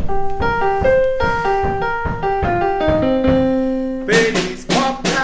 Petys Podcast.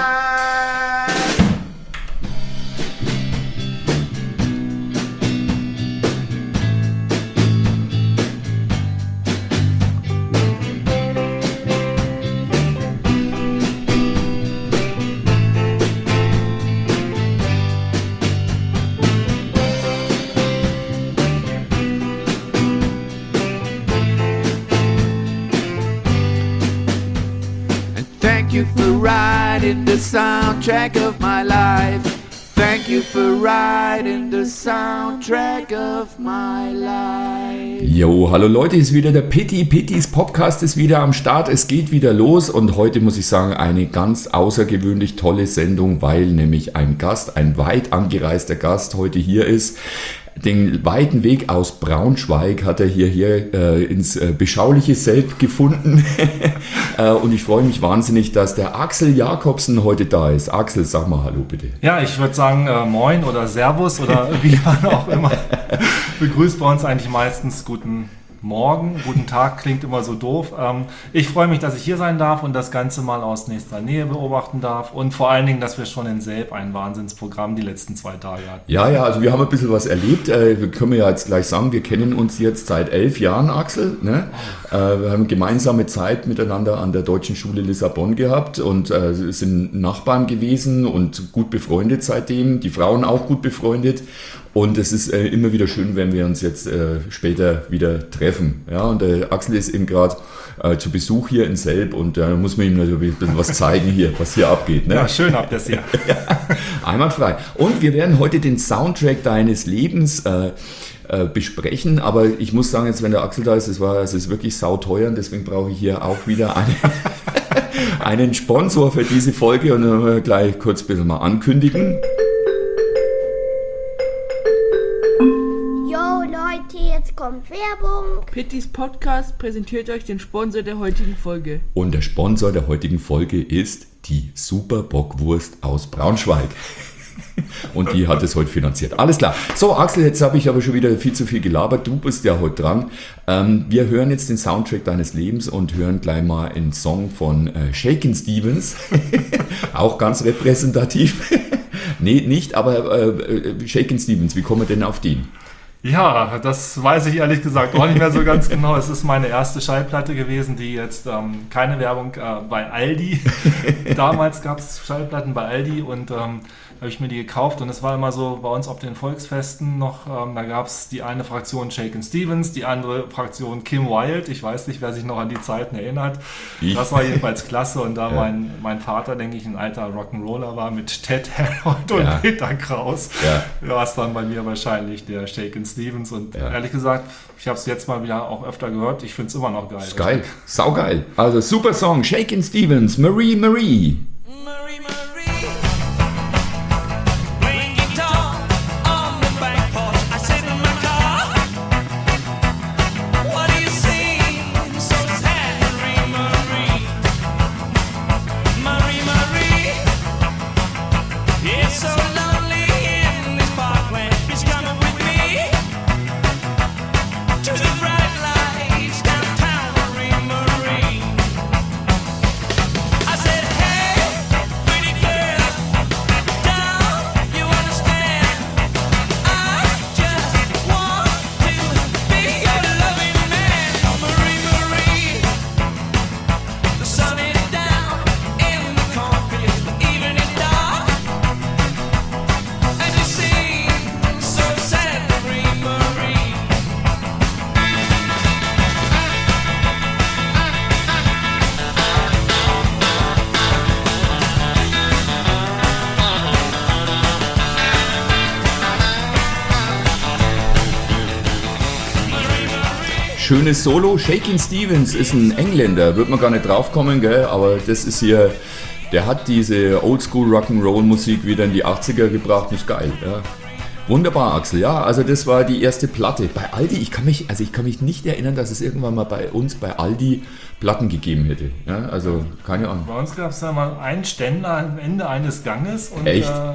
Thank you for writing the soundtrack of my life. Thank you for writing the soundtrack of my life. Jo, hallo Leute, ist wieder der Petys Podcast ist wieder am Start. Es geht wieder los und heute muss ich sagen, eine ganz außergewöhnlich tolle Sendung, weil nämlich ein Gast, ein weit angereister Gast heute hier ist. Den weiten Weg aus Braunschweig hat er hierher ins beschauliche Selb gefunden und ich freue mich wahnsinnig, dass der Axel Jakobsen heute da ist. Axel, sag mal Hallo bitte. Ja, ich würde sagen Moin oder Servus oder wie man auch immer begrüßt bei uns eigentlich meistens guten Morgen, guten Tag, klingt immer so doof. Ich freue mich, dass ich hier sein darf und das Ganze mal aus nächster Nähe beobachten darf und vor allen Dingen, dass wir schon in Selb ein Wahnsinnsprogramm die letzten 2 Tage hatten. Ja, also wir haben ein bisschen was erlebt. Wir können ja jetzt gleich sagen, wir kennen uns jetzt seit 11 Jahren, Axel. Ne? Wir haben gemeinsame Zeit miteinander an der Deutschen Schule Lissabon gehabt und sind Nachbarn gewesen und gut befreundet seitdem. Die Frauen auch gut befreundet. Und es ist immer wieder schön, wenn wir uns jetzt später wieder treffen. Ja, und der Axel ist eben gerade zu Besuch hier in Selb und da muss man ihm natürlich ein bisschen was zeigen hier, was hier abgeht. Ne? Ja, schön habt ihr es hier. Ja, einwandfrei. Und wir werden heute den Soundtrack deines Lebens besprechen, aber ich muss sagen, jetzt wenn der Axel da ist, es ist wirklich sauteuer und deswegen brauche ich hier auch wieder einen Sponsor für diese Folge und dann wir gleich kurz ein bisschen mal ankündigen. Jetzt kommt Werbung. Petys Podcast präsentiert euch den Sponsor der heutigen Folge. Und der Sponsor der heutigen Folge ist die Super Bockwurst aus Braunschweig. Und die hat es heute finanziert. Alles klar. So, Axel, jetzt habe ich aber schon wieder viel zu viel gelabert. Du bist ja heute dran. Wir hören jetzt den Soundtrack deines Lebens und hören gleich mal einen Song von Shakin' Stevens. Auch ganz repräsentativ. Nee, nicht, aber Shakin' Stevens, wie kommen wir denn auf den? Ja, das weiß ich ehrlich gesagt auch nicht mehr so ganz genau. Es ist meine erste Schallplatte gewesen, die jetzt keine Werbung bei Aldi. Damals gab es Schallplatten bei Aldi und habe ich mir die gekauft und es war immer so bei uns auf den Volksfesten noch, da gab es die eine Fraktion Shakin' Stevens, die andere Fraktion Kim Wilde. Ich weiß nicht, wer sich noch an die Zeiten erinnert. Das war jedenfalls klasse und da mein Vater, denke ich, ein alter Rock'n'Roller war mit Ted Harold und Peter Kraus, war es dann bei mir wahrscheinlich der Shakin' Stevens und ehrlich gesagt, ich habe es jetzt mal wieder auch öfter gehört, ich finde es immer noch geil. Ist geil, saugeil. Also super Song, Shakin' Stevens, Marie Marie. Schönes Solo. Shakin' Stevens ist ein Engländer, wird man gar nicht drauf kommen, gell? Aber das ist hier, der hat diese Oldschool Rock'n'Roll Musik wieder in die 80er gebracht, ist geil. Ja. Wunderbar, Axel. Ja, also das war die erste Platte. Bei Aldi, ich kann mich nicht erinnern, dass es irgendwann mal bei uns bei Aldi Platten gegeben hätte. Ja, also keine Ahnung. Bei uns gab es da mal einen Ständer am Ende eines Ganges und echt?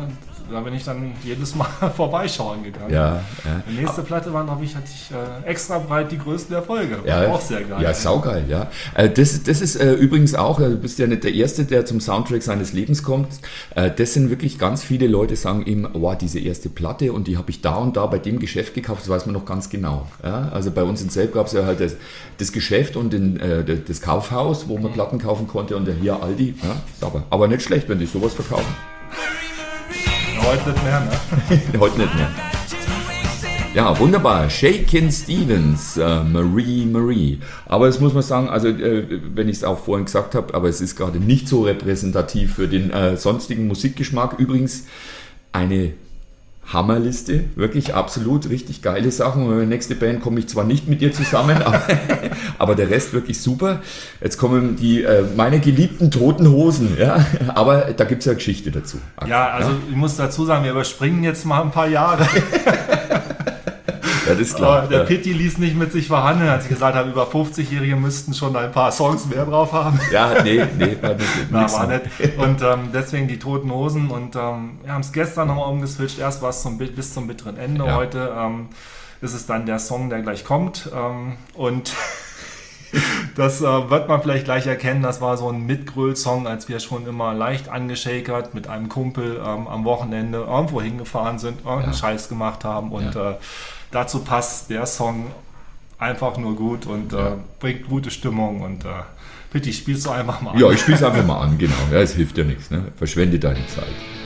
da bin ich dann jedes Mal vorbeischauen gegangen. Ja. Die nächste Platte war, hatte ich extra breit die größten Erfolge. Ja, auch sehr geil. Ja, saugeil, ja. Das ist übrigens auch, du bist ja nicht der Erste, der zum Soundtrack seines Lebens kommt. Das sind wirklich ganz viele Leute, sagen ihm, wow, diese erste Platte und die habe ich da und da bei dem Geschäft gekauft, das weiß man noch ganz genau. Ja? Also bei uns in Selb gab es ja halt das Geschäft und das Kaufhaus, wo man Platten kaufen konnte und hier Aldi. Ja? Aber nicht schlecht, wenn die sowas verkaufen. Heute nicht mehr, ne? Heute nicht mehr. Ja, wunderbar. Shakin' Stevens, Marie. Aber das muss man sagen, also wenn ich es auch vorhin gesagt habe, aber es ist gerade nicht so repräsentativ für den sonstigen Musikgeschmack. Übrigens eine Hammerliste, wirklich absolut richtig geile Sachen. Und die nächste Band komme ich zwar nicht mit dir zusammen, aber der Rest wirklich super. Jetzt kommen die meine geliebten Toten Hosen, ja, aber da gibt es ja Geschichte dazu. Ja, also ich muss dazu sagen, wir überspringen jetzt mal ein paar Jahre. Ja, das ist klar. Aber der Pitti ließ nicht mit sich verhandeln, als ich gesagt habe, über 50-Jährige müssten schon ein paar Songs mehr drauf haben. Ja, nee, war nicht. Und deswegen die Toten Hosen und wir haben es gestern nochmal umgeswitcht. Erst war es bis zum bitteren Ende. Ja. Heute ist es dann der Song, der gleich kommt. Und das wird man vielleicht gleich erkennen. Das war so ein Mitgröl-Song, als wir schon immer leicht angeschakert mit einem Kumpel am Wochenende irgendwo hingefahren sind, irgendeinen Scheiß gemacht haben und dazu passt der Song einfach nur gut und bringt gute Stimmung und Pitti, spielst du einfach mal an. Ja, ich spiel's einfach mal an, genau. Ja, es hilft ja nichts, ne? Verschwende deine Zeit.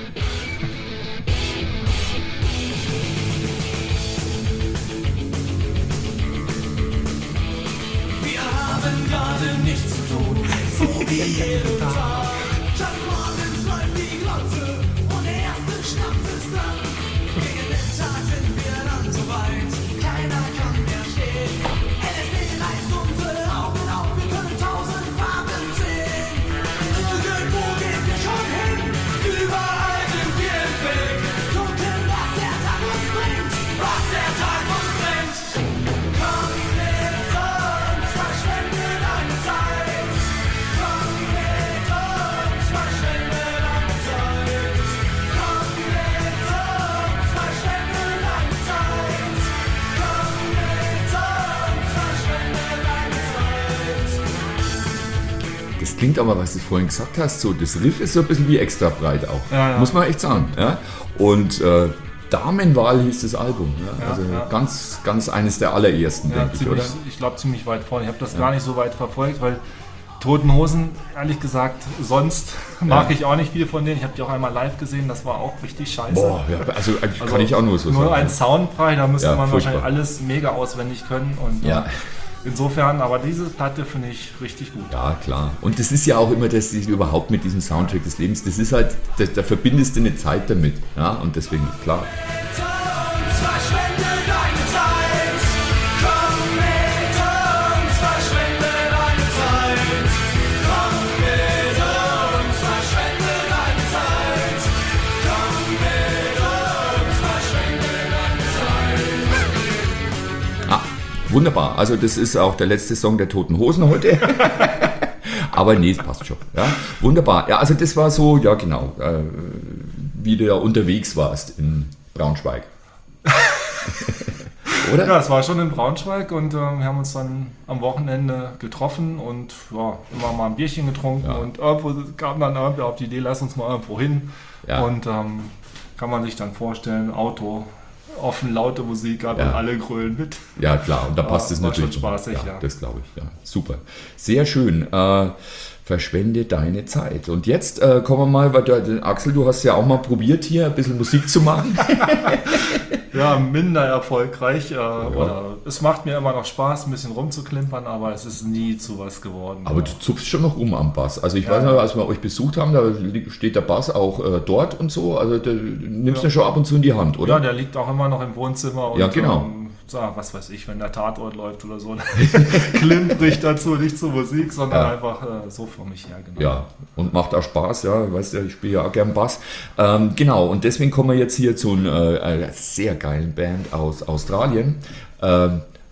Wir haben gerade nichts zu tun, so wie jeden Tag. Schon morgens läuft die Glotze und der erste Schnaps ist dran. Gegen Mittag sind wir dann so weit, keiner kann mehr stehen. LSD reißt unsere Augen auf, wir können 1000 Farben sehen. Irgendwo gehen wir schon hin, überall sind wir im Weg. Gucken, was der Tag uns bringt, was der Tag uns bringt. Komm mit uns, verschwende deine Zeit. Komm mit uns, verschwende deine Zeit. Komm mit uns, verschwende deine Zeit. Komm mit uns, verschwende deine Zeit. Das klingt aber, was du vorhin gesagt hast, so das Riff ist so ein bisschen wie extra breit auch. Ja. Muss man echt sagen. Ja? Und Damenwahl hieß das Album. Ja? Also ganz eines der allerersten, Ja, denke ich, oder? ich glaube ziemlich weit vorne. Ich habe das gar nicht so weit verfolgt, weil Toten Hosen, ehrlich gesagt, sonst mag ich auch nicht viel von denen. Ich habe die auch einmal live gesehen, das war auch richtig scheiße. Boah, ja, also kann ich auch nur so Nur sagen. ein Soundbrei, da müsste Ja, man furchtbar. wahrscheinlich alles mega auswendig können. Und Ja. insofern, aber diese Platte finde ich richtig gut. Ja, klar. Und das ist ja auch immer das, überhaupt mit diesem Soundtrack des Lebens, das ist halt, da verbindest du eine Zeit damit. Ja, und deswegen, klar. Verschwende deine Zeit. Komm mit uns, verschwende deine Zeit. Komm mit uns, verschwende deine Zeit. Komm mit uns, verschwende deine Zeit. Ah, wunderbar. Also das ist auch der letzte Song der Toten Hosen heute. Aber nee, es passt schon. Ja, wunderbar. Ja, also das war so, ja genau, wie du ja unterwegs warst in Braunschweig. Oder? Ja, es war schon in Braunschweig und wir haben uns dann am Wochenende getroffen und ja, immer mal ein Bierchen getrunken Ja. und irgendwo kam dann irgendwer auf die Idee, lass uns mal irgendwo hin. Ja. Und kann man sich dann vorstellen, Auto, offen, laute Musik an Ja. und alle grölen mit. Ja, klar, und da passt Ja, es war natürlich. schon spaßig, ja. ja. Das glaube ich, ja. Super. Sehr schön. Verschwende deine Zeit. Und jetzt kommen wir mal, weil Axel, du hast ja auch mal probiert, hier ein bisschen Musik zu machen. Ja, minder erfolgreich. Oder es macht mir immer noch Spaß, ein bisschen rumzuklimpern, aber es ist nie zu was geworden. Aber du zupfst schon noch rum am Bass. Also ich weiß noch, als wir euch besucht haben, da steht der Bass auch dort und so. Also du nimmst ihn schon ab und zu in die Hand, oder? Ja, der liegt auch immer noch im Wohnzimmer. Und, Ja, genau. Was weiß ich, wenn der Tatort läuft oder so, dann klimpere ich dazu nicht zur Musik, sondern Ja. einfach so vor mich her. Genau. Ja, und macht auch Spaß, ja, weißt du, ich spiele ja auch gern Bass. Genau, und deswegen kommen wir jetzt hier zu einer sehr geilen Band aus Australien.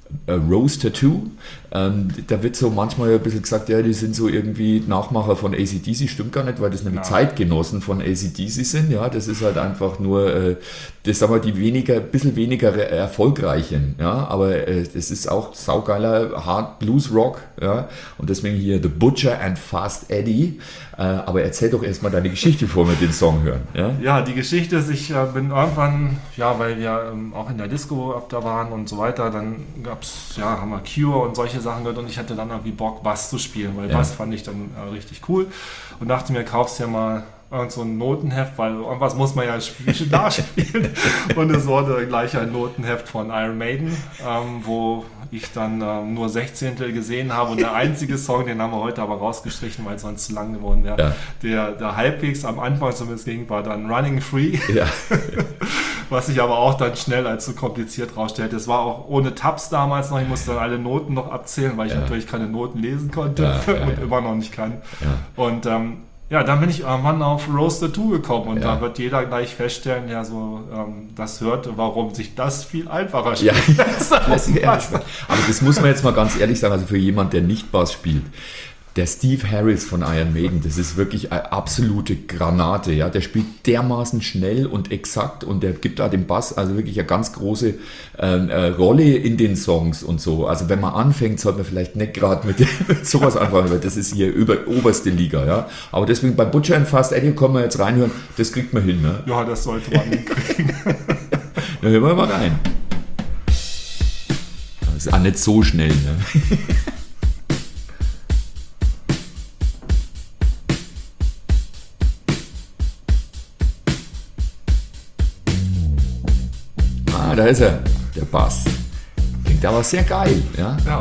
Rose Tattoo. Da wird so manchmal ein bisschen gesagt, ja, die sind so irgendwie Nachmacher von AC/DC. Stimmt gar nicht, weil das nämlich Zeitgenossen von AC/DC sind. Ja, das ist halt einfach nur, das sagen wir, die bisschen weniger erfolgreichen. Ja, aber das ist auch saugeiler Hard Blues Rock. Ja, und deswegen hier The Butcher and Fast Eddie. Aber erzähl doch erstmal deine Geschichte, bevor wir den Song hören. Ja, Ja, die Geschichte ist, ich bin irgendwann, weil wir auch in der Disco öfter waren und so weiter, dann haben wir Cure und solche Sachen gehört und ich hatte dann irgendwie Bock, Bass zu spielen, weil Bass fand ich dann richtig cool und dachte mir, kaufst ja mal irgend so ein Notenheft, weil irgendwas muss man ja nachspielen und es wurde gleich ein Notenheft von Iron Maiden, wo ich dann nur 16. gesehen habe und der einzige Song, den haben wir heute aber rausgestrichen, weil es sonst zu lang geworden wäre, der halbwegs am Anfang zumindest ging, war dann Running Free, was sich aber auch dann schnell als zu kompliziert rausstellte. Es war auch ohne Tabs damals noch, ich musste dann alle Noten noch abzählen, weil ich natürlich keine Noten lesen konnte und immer noch nicht kann. Und dann bin ich irgendwann auf Rose Tattoo gekommen und da wird jeder gleich feststellen, das hört, warum sich das viel einfacher spielt. Aber das muss man jetzt mal ganz ehrlich sagen, also für jemanden, der nicht Bass spielt, der Steve Harris von Iron Maiden, das ist wirklich eine absolute Granate. Ja? Der spielt dermaßen schnell und exakt und der gibt da dem Bass also wirklich eine ganz große Rolle in den Songs und so. Also wenn man anfängt, sollte man vielleicht nicht gerade mit sowas anfangen, weil das ist hier oberste Liga. Ja? Aber deswegen bei Butcher and Fast Eddie können wir jetzt reinhören, das kriegt man hin. Ne? Ja, das sollte man hinkriegen. Dann hören wir mal rein. Das ist auch nicht so schnell. Ne? Da ist er, der Bass. Klingt aber sehr geil, ja? Ja.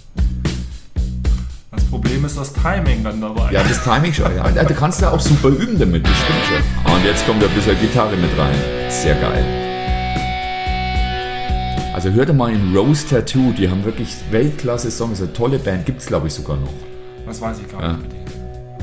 Das Problem ist das Timing dann dabei. Ja, das Timing schon. Ja. Du kannst da auch super üben damit, das stimmt schon. Und jetzt kommt ein bisschen Gitarre mit rein. Sehr geil. Also hört mal in Rose Tattoo, die haben wirklich Weltklasse-Songs, eine tolle Band, gibt es glaube ich sogar noch. Das weiß ich gar nicht mit denen.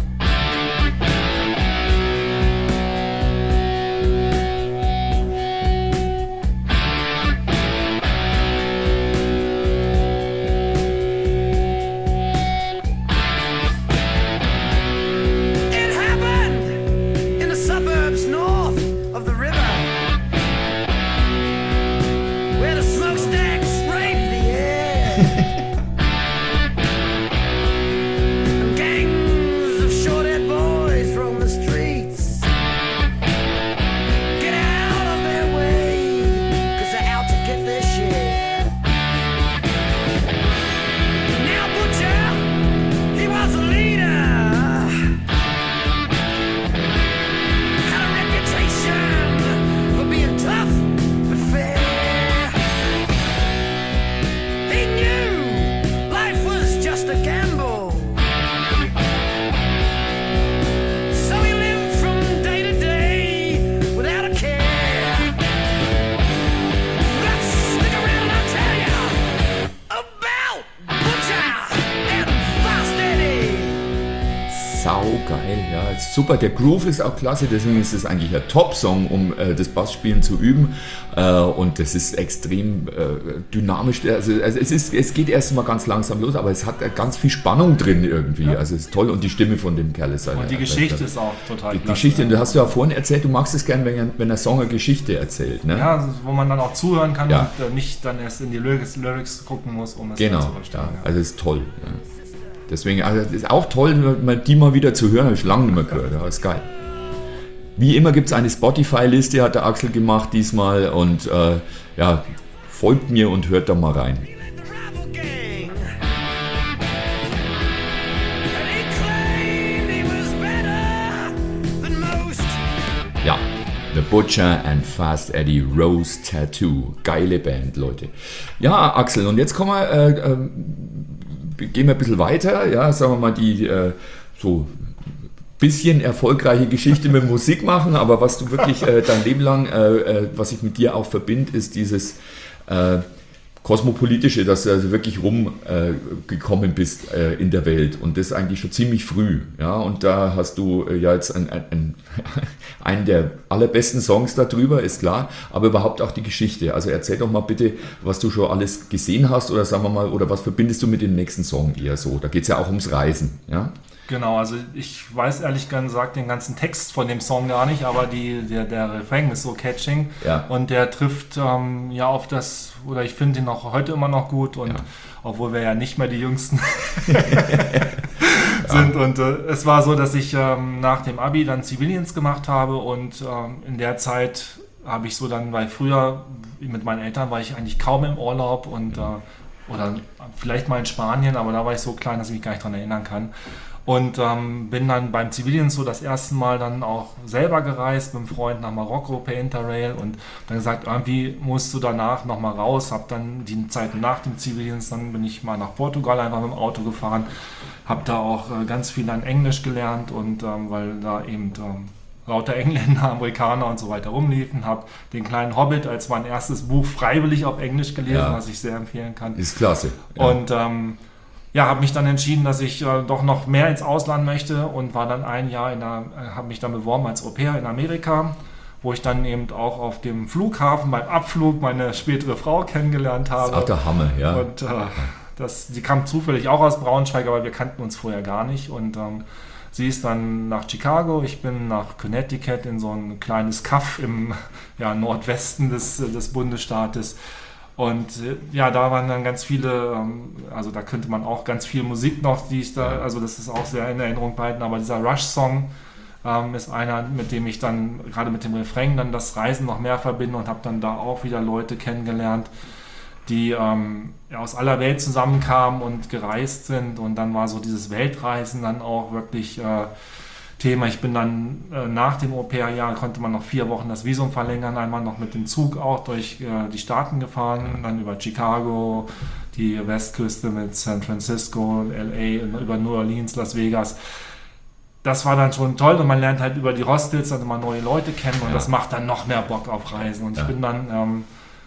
Saugeil, ja, super, der Groove ist auch klasse, deswegen ist es eigentlich ein Top-Song, um das Bassspielen zu üben und das ist extrem dynamisch, also es geht erst mal ganz langsam los, aber es hat ganz viel Spannung drin irgendwie, also es ist toll und die Stimme von dem Kerl ist und die Geschichte ist auch total klasse. Die Geschichte, du hast ja vorhin erzählt, du magst es gern, wenn ein Song eine Geschichte erzählt, ne? Ja, wo man dann auch zuhören kann und nicht dann erst in die Lyrics gucken muss, um es zu verstehen. Ja, also es ist toll, ja. Deswegen, also es ist auch toll, die mal wieder zu hören, habe ich lange nicht mehr gehört, ja, ist geil. Wie immer gibt es eine Spotify-Liste, hat der Axel gemacht diesmal und folgt mir und hört da mal rein. Ja, The Butcher and Fast Eddie, Rose Tattoo, geile Band, Leute. Ja, Axel, und jetzt kommen wir... gehen wir ein bisschen weiter, ja, sagen wir mal, die so bisschen erfolgreiche Geschichte mit Musik machen, aber was du wirklich dein Leben lang, was ich mit dir auch verbinde, ist dieses Kosmopolitische, dass du also wirklich rumgekommen bist in der Welt und das eigentlich schon ziemlich früh. Ja? Und da hast du ja jetzt einen der allerbesten Songs darüber, ist klar, aber überhaupt auch die Geschichte. Also erzähl doch mal bitte, was du schon alles gesehen hast oder sagen wir mal, oder was verbindest du mit dem nächsten Song eher so? Da geht es ja auch ums Reisen. Ja? Genau, also ich weiß ehrlich gesagt den ganzen Text von dem Song gar nicht, aber der Refrain ist so catching und der trifft ja auf das, oder ich finde ihn auch heute immer noch gut und obwohl wir ja nicht mehr die Jüngsten sind und es war so, dass ich nach dem Abi dann Zivildienst gemacht habe und in der Zeit habe ich so dann, weil früher mit meinen Eltern war ich eigentlich kaum im Urlaub und oder vielleicht mal in Spanien, aber da war ich so klein, dass ich mich gar nicht dran erinnern kann. Und bin dann beim Zivildienst so das erste Mal dann auch selber gereist mit einem Freund nach Marokko per Interrail und dann gesagt, irgendwie musst du danach nochmal raus, habe dann die Zeit nach dem Zivildienst, dann bin ich mal nach Portugal einfach mit dem Auto gefahren, habe da auch ganz viel an Englisch gelernt und weil da eben lauter Engländer, Amerikaner und so weiter rumliefen, habe den kleinen Hobbit als mein erstes Buch freiwillig auf Englisch gelesen, was ich sehr empfehlen kann. Ist klasse. Ja. Und habe mich dann entschieden, dass ich doch noch mehr ins Ausland möchte und war dann ein Jahr habe mich dann beworben als Au-pair in Amerika, wo ich dann eben auch auf dem Flughafen beim Abflug meine spätere Frau kennengelernt habe. Das ist auch der Hammer, ja. Und sie kam zufällig auch aus Braunschweig, aber wir kannten uns vorher gar nicht und sie ist dann nach Chicago, ich bin nach Connecticut in so ein kleines Kaff im Nordwesten des Bundesstaates. Und da waren dann ganz viele, also da könnte man auch ganz viel Musik noch, die ich da, also das ist auch sehr in Erinnerung behalten, aber dieser Rush-Song ist einer, mit dem ich dann, gerade mit dem Refrain, dann das Reisen noch mehr verbinde und habe dann da auch wieder Leute kennengelernt, die aus aller Welt zusammenkamen und gereist sind und dann war so dieses Weltreisen dann auch wirklich Thema. Ich bin dann nach dem Au-pair-Jahr, konnte man noch 4 Wochen das Visum verlängern, einmal noch mit dem Zug auch durch die Staaten gefahren, dann über Chicago, die Westküste mit San Francisco, LA, über New Orleans, Las Vegas. Das war dann schon toll und man lernt halt über die Hostels dann immer neue Leute kennen und das macht dann noch mehr Bock auf Reisen und ich bin dann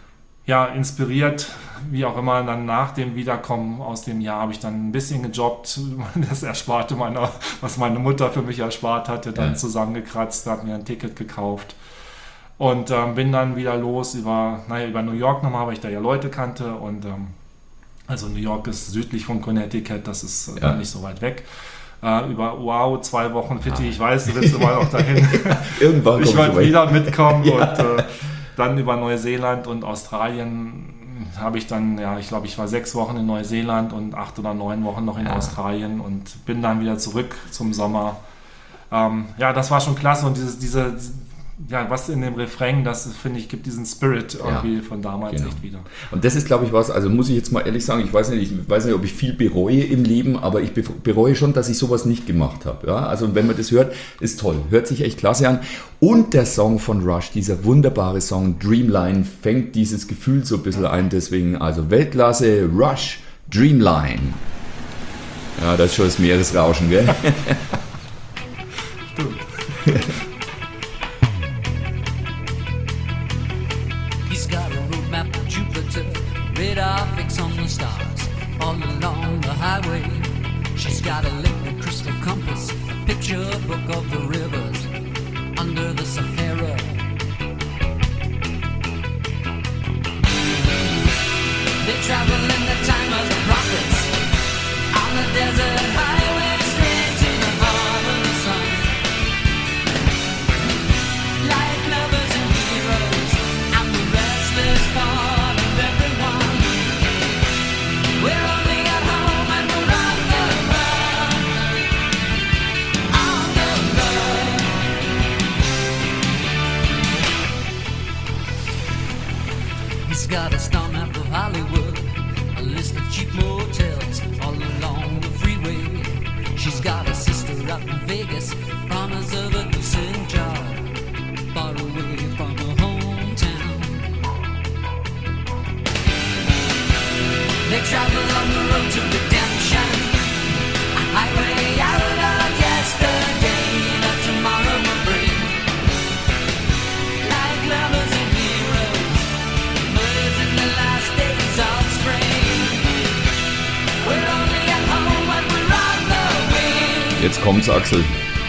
inspiriert, wie auch immer, dann nach dem Wiederkommen aus dem Jahr habe ich dann ein bisschen gejobbt, das Ersparte was meine Mutter für mich erspart hatte, dann zusammengekratzt, hat mir ein Ticket gekauft und bin dann wieder los über New York nochmal, weil ich da ja Leute kannte und also New York ist südlich von Connecticut, das ist nicht so weit weg. Über 2 Wochen Fitti, ich weiß, du willst immer noch dahin. Irgendwann ich wollte wieder mitkommen und Dann über Neuseeland und Australien habe ich dann, ich glaube, ich war 6 Wochen in Neuseeland und 8 oder 9 Wochen noch in Australien und bin dann wieder zurück zum Sommer. Das war schon klasse und was in dem Refrain, das finde ich, gibt diesen Spirit irgendwie von damals echt wieder. Und das ist, glaube ich, was, also muss ich jetzt mal ehrlich sagen, ich weiß nicht, ob ich viel bereue im Leben, aber ich bereue schon, dass ich sowas nicht gemacht habe. Ja? Also wenn man das hört, ist toll, hört sich echt klasse an. Und der Song von Rush, dieser wunderbare Song Dreamline, fängt dieses Gefühl so ein bisschen ein, deswegen also Weltklasse, Rush, Dreamline. Ja, das ist schon das Meeresrauschen, gell? He's got a roadmap of Jupiter, radar fix on the stars, all along the highway. She's got a liquid crystal compass, a picture book of the rivers under the Sahara. They travel in the time of the prophets, on the desert highway, straight to the heart of the sun. Like lovers and heroes, I'm the restless part of everyone. We're only at home and we're on the run. On the run. He's got a star map of Hollywood, a list of cheap motels all along the freeway. She's got a sister up in Vegas, promise of a decent job, far away from her hometown. They travel on the road to redemption, a highway out of yesterday that tomorrow will bring. Like lovers and heroes, birds in the last days of Jetzt kommt's, Axel.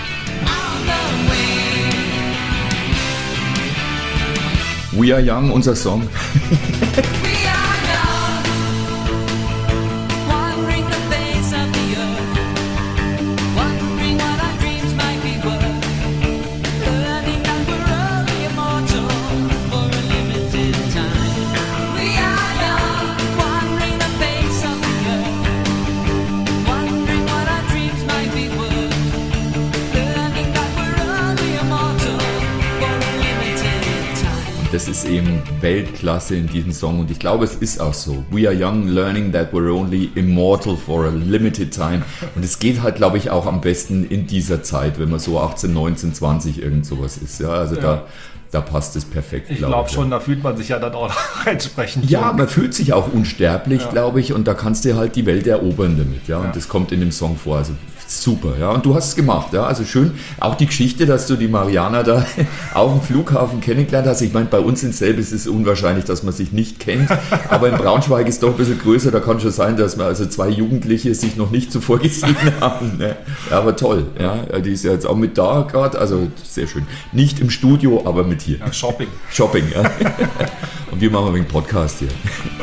We Are Young, unser Song. Das ist eben Weltklasse in diesem Song und ich glaube, es ist auch so. We are young, learning that we're only immortal for a limited time. Und es geht halt, glaube ich, auch am besten in dieser Zeit, wenn man so 18, 19, 20 irgend sowas ist. Ja, also da passt es perfekt. Ich glaube schon, da fühlt man sich ja dann auch entsprechend. Ja, man fühlt sich auch unsterblich, glaube ich, und da kannst du halt die Welt erobern damit. Ja, und das kommt in dem Song vor. Also super, ja. Und du hast es gemacht, ja. Also schön. Auch die Geschichte, dass du die Mariana da auf dem Flughafen kennengelernt hast. Ich meine, bei uns in Selb ist es unwahrscheinlich, dass man sich nicht kennt. Aber in Braunschweig ist es doch ein bisschen größer. Da kann schon sein, dass man also zwei Jugendliche sich noch nicht zuvor gesehen haben. Ne? Ja, aber toll, ja. Die ist ja jetzt auch mit da gerade. Also sehr schön. Nicht im Studio, aber mit hier. Ja, Shopping. Shopping, ja. Und wir machen ein wenig Podcast hier.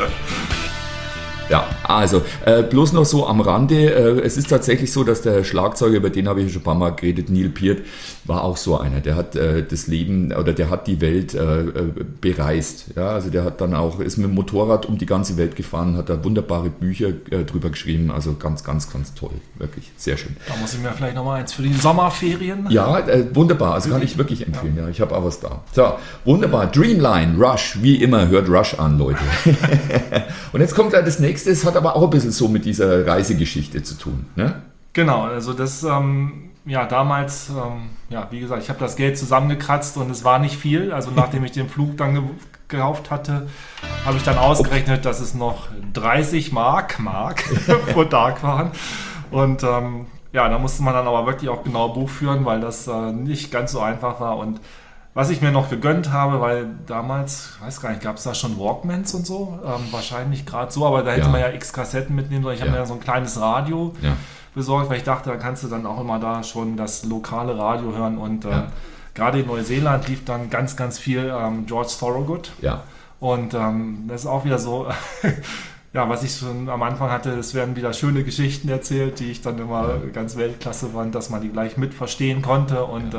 Ja, also bloß noch so am Rande, es ist tatsächlich so, dass der Schlagzeuger, über den habe ich schon ein paar Mal geredet, Neil Peart, war auch so einer, der hat das Leben oder der hat die Welt bereist, ja, also der hat dann auch, ist mit dem Motorrad um die ganze Welt gefahren, hat da wunderbare Bücher drüber geschrieben, also ganz, ganz, ganz toll, wirklich, sehr schön. Da muss ich mir vielleicht nochmal eins für die Sommerferien. Ja, wunderbar, also kann ich wirklich empfehlen, ja, ich habe auch was da. So, wunderbar, Dreamline, Rush, wie immer, hört Rush an, Leute. Und jetzt kommt gleich das nächste. Es hat aber auch ein bisschen so mit dieser Reisegeschichte zu tun, ne? Genau, also das, damals, wie gesagt, ich habe das Geld zusammengekratzt und es war nicht viel. Also nachdem ich den Flug dann gekauft hatte, habe ich dann ausgerechnet, dass es noch 30 Mark pro Tag waren. Und da musste man dann aber wirklich auch genau Buch führen, weil das nicht ganz so einfach war. Und was ich mir noch gegönnt habe, weil damals, weiß gar nicht, gab es da schon Walkmans und so? Wahrscheinlich gerade so, aber da hätte man ja x Kassetten mitnehmen sollen. Ich habe mir ja so ein kleines Radio besorgt, weil ich dachte, da kannst du dann auch immer da schon das lokale Radio hören. Und gerade in Neuseeland lief dann ganz, ganz viel George Thorogood. Ja. Und das ist auch wieder so... Ja, was ich schon am Anfang hatte, es werden wieder schöne Geschichten erzählt, die ich dann immer ganz Weltklasse fand, dass man die gleich mit verstehen konnte. Und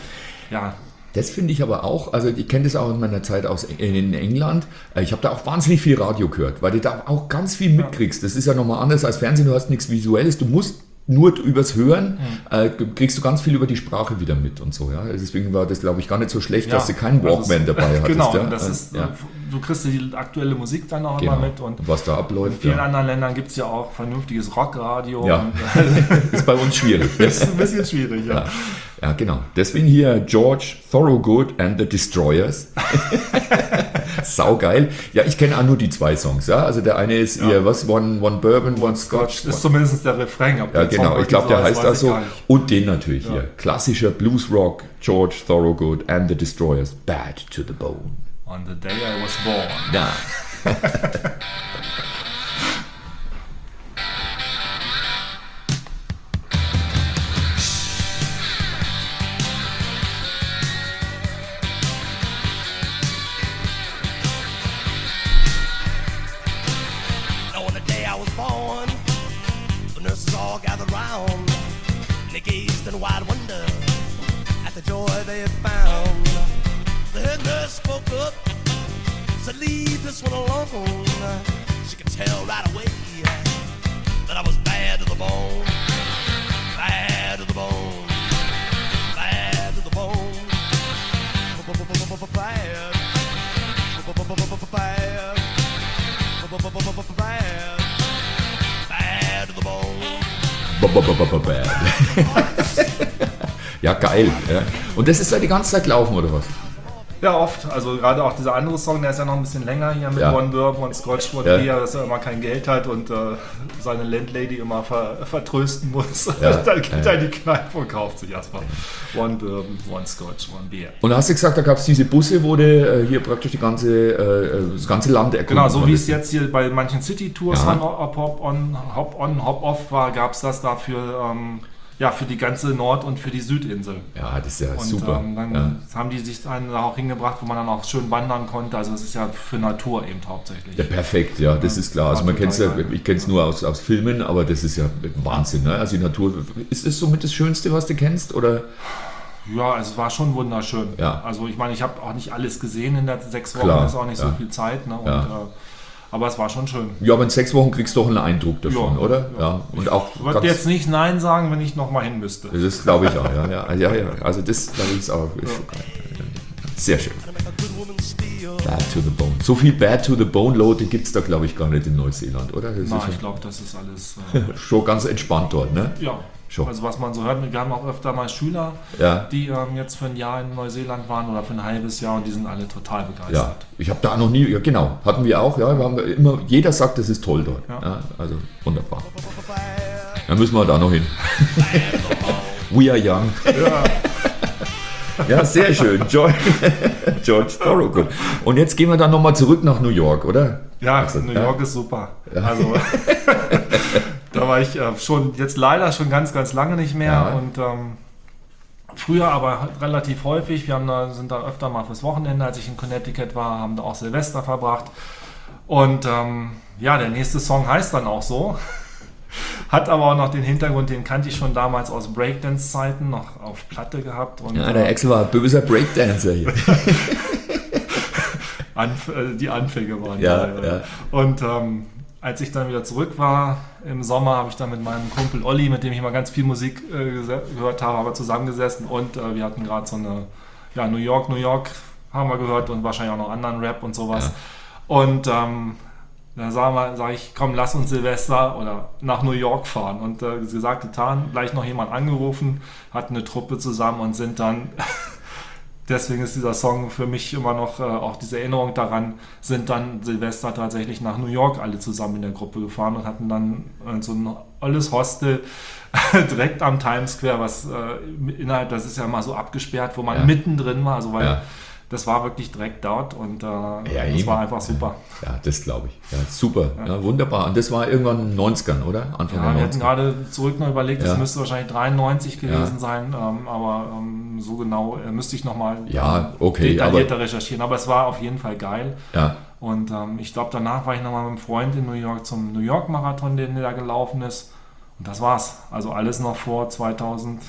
das finde ich aber auch, also ich kenne das auch in meiner Zeit in England, ich habe da auch wahnsinnig viel Radio gehört, weil du da auch ganz viel mitkriegst. Das ist ja nochmal anders als Fernsehen, du hast nichts Visuelles, du musst nur übers Hören, kriegst du ganz viel über die Sprache wieder mit und so. Ja? Deswegen war das, glaube ich, gar nicht so schlecht, dass du keinen Walkman dabei hattest. Genau, ja? das ist, du kriegst die aktuelle Musik dann auch immer mit. Und was da abläuft. In vielen anderen Ländern gibt es ja auch vernünftiges Rockradio. Ja, ist bei uns schwierig. Ist ein bisschen schwierig, ja. Ja, genau. Deswegen hier George Thorogood and the Destroyers. Saugeil. Ja, ich kenne auch nur die zwei Songs. Ja? Also der eine ist eher One Bourbon, One Scotch. Das ist zumindest der Refrain. Ja, genau. Ich glaube, der heißt da so. Und den natürlich hier. Klassischer Blues-Rock, George Thorogood and the Destroyers. Bad to the Bone. On the day I was born. Ja. Wide wonder at the joy they had found. The head nurse spoke up, said leave this one alone. She could tell right away that I was bad to the bone. Bad to the bone. Bad to the bone. Bad. Bad. Bad to the bone. Ja, geil. Ja. Und das ist ja die ganze Zeit laufen, oder was? Ja, oft. Also gerade auch dieser andere Song, der ist ja noch ein bisschen länger hier mit One Bourbon, One Scotch, One Beer, dass er immer kein Geld hat und seine Landlady immer vertrösten muss. Dann geht er in die Kneipe und kauft sich erstmal One Bourbon, One Scotch, One Beer. Und hast du gesagt, da gab es diese Busse, wo du hier praktisch das ganze Land erkunden Genau, so wie es jetzt hier bei manchen City-Tours Hop-on, Hop-off war, gab es das dafür für die ganze Nord- und für die Südinsel. Ja, das ist ja Und super. dann haben die sich dann auch hingebracht, wo man dann auch schön wandern konnte. Also es ist ja für Natur eben hauptsächlich. Ja, perfekt, ja, das ist klar. Also man kennt es ja, ich kenne es nur aus Filmen, aber das ist ja Wahnsinn. Ne? Also die Natur, ist das somit das Schönste, was du kennst? Oder? Ja, es war schon wunderschön. Ja. Also ich meine, ich habe auch nicht alles gesehen in den 6 Wochen, Klar, das ist auch nicht so viel Zeit. Ne? Und, aber es war schon schön. Ja, aber in 6 Wochen kriegst du doch einen Eindruck davon, Ja, oder? Ja. Und auch Ich würde jetzt nicht Nein sagen, wenn ich nochmal hin müsste. das glaube ich auch, ja. Also das glaube ich ist auch ist schon geil. Sehr schön. Bad to the Bone. So viel Bad to the Bone Leute gibt es da, glaube ich, gar nicht in Neuseeland, oder? Das Nein, ist ich glaube, das ist alles... schon ganz entspannt dort, ne? ja, Schon. also was man so hört, wir haben auch öfter mal Schüler, Ja. die jetzt für ein Jahr in Neuseeland waren oder für ein halbes Jahr und die sind alle total Ja, begeistert. ich habe da noch nie, ja genau, hatten wir auch, ja, wir haben immer, jeder sagt, das ist toll dort. Ja. Ja, also wunderbar. Dann müssen wir da noch hin. We are young. Ja, sehr schön. George Thorogood. Und jetzt gehen wir dann nochmal zurück nach New York, oder? Ja, Also, New York ist super. Also da war ich schon jetzt leider schon ganz, ganz lange nicht mehr Ja. und früher aber relativ häufig. Wir sind da öfter mal fürs Wochenende, als ich in Connecticut war, haben da auch Silvester verbracht. Und der nächste Song heißt dann auch so. Hat aber auch noch den Hintergrund, den kannte ich schon damals aus Breakdance-Zeiten, noch auf Platte gehabt. Und, Ja, der Axel war ein böser Breakdancer hier. die Anfänge waren. Ja, geil. ja. Und als ich dann wieder zurück war im Sommer, habe ich dann mit meinem Kumpel Olli, mit dem ich immer ganz viel Musik gehört habe, aber zusammengesessen und wir hatten gerade so eine New York haben wir gehört und wahrscheinlich auch noch anderen Rap und sowas. Ja. Und da sag ich, komm, lass uns Silvester oder nach New York fahren. Und gesagt, getan, gleich noch jemand angerufen, hatten eine Truppe zusammen und sind dann, deswegen ist dieser Song für mich immer noch, auch diese Erinnerung daran, sind dann Silvester tatsächlich nach New York alle zusammen in der Gruppe gefahren und hatten dann so ein olles Hostel direkt am Times Square, was das ist ja mal so abgesperrt, wo man mittendrin war, also weil das war wirklich direkt dort und das eben. war einfach super. Ja, das glaube ich. Ja, super, ja, wunderbar. Und das war irgendwann in den 90ern, oder? Anfang Ja, wir der hatten 90er. gerade zurück noch überlegt, das Ja. müsste wahrscheinlich 93 gewesen sein, aber so genau müsste ich nochmal Ja, okay, detaillierter recherchieren. Aber es war auf jeden Fall geil. Ja, Und ich glaube, danach war ich nochmal mit einem Freund in New York zum New York Marathon, der da gelaufen ist. Und das war's. Also alles noch vor 2001.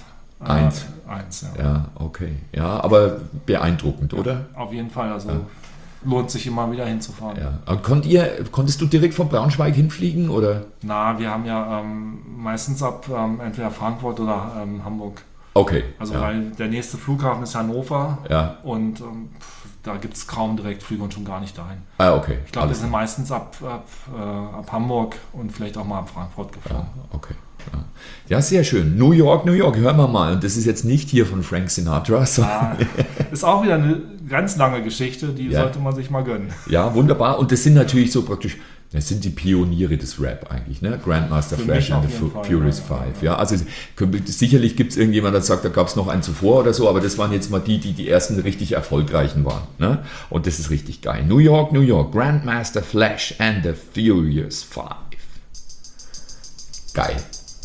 ja, okay. Ja, aber beeindruckend, oder? Auf jeden Fall. Also lohnt sich immer wieder hinzufahren. Ja. Aber konntest du direkt von Braunschweig hinfliegen, oder? Na, wir haben ja meistens ab entweder Frankfurt oder Hamburg. Okay. Also ja. weil der nächste Flughafen ist Hannover Ja. und da gibt es kaum Direktflüge und schon gar nicht dahin. Ah, okay. Ich glaube, wir Alles sind meistens ab Hamburg und vielleicht auch mal ab Frankfurt gefahren. Okay. Ja, sehr schön. New York, hören wir mal. Und das ist jetzt nicht hier von Frank Sinatra. sondern- Ist auch wieder eine ganz lange Geschichte, die Ja. sollte man sich mal gönnen. Ja, wunderbar. Und das sind natürlich so praktisch, das sind die Pioniere des Rap eigentlich, ne? Grandmaster Für Flash mich and auf the jeden Fall, Furious ja. Five. Ja, also sicherlich gibt es irgendjemand, der sagt, da gab es noch einen zuvor oder so, aber das waren jetzt mal die ersten richtig erfolgreichen waren. Ne? Und das ist richtig geil. New York, Grandmaster Flash and the Furious Five. Geil.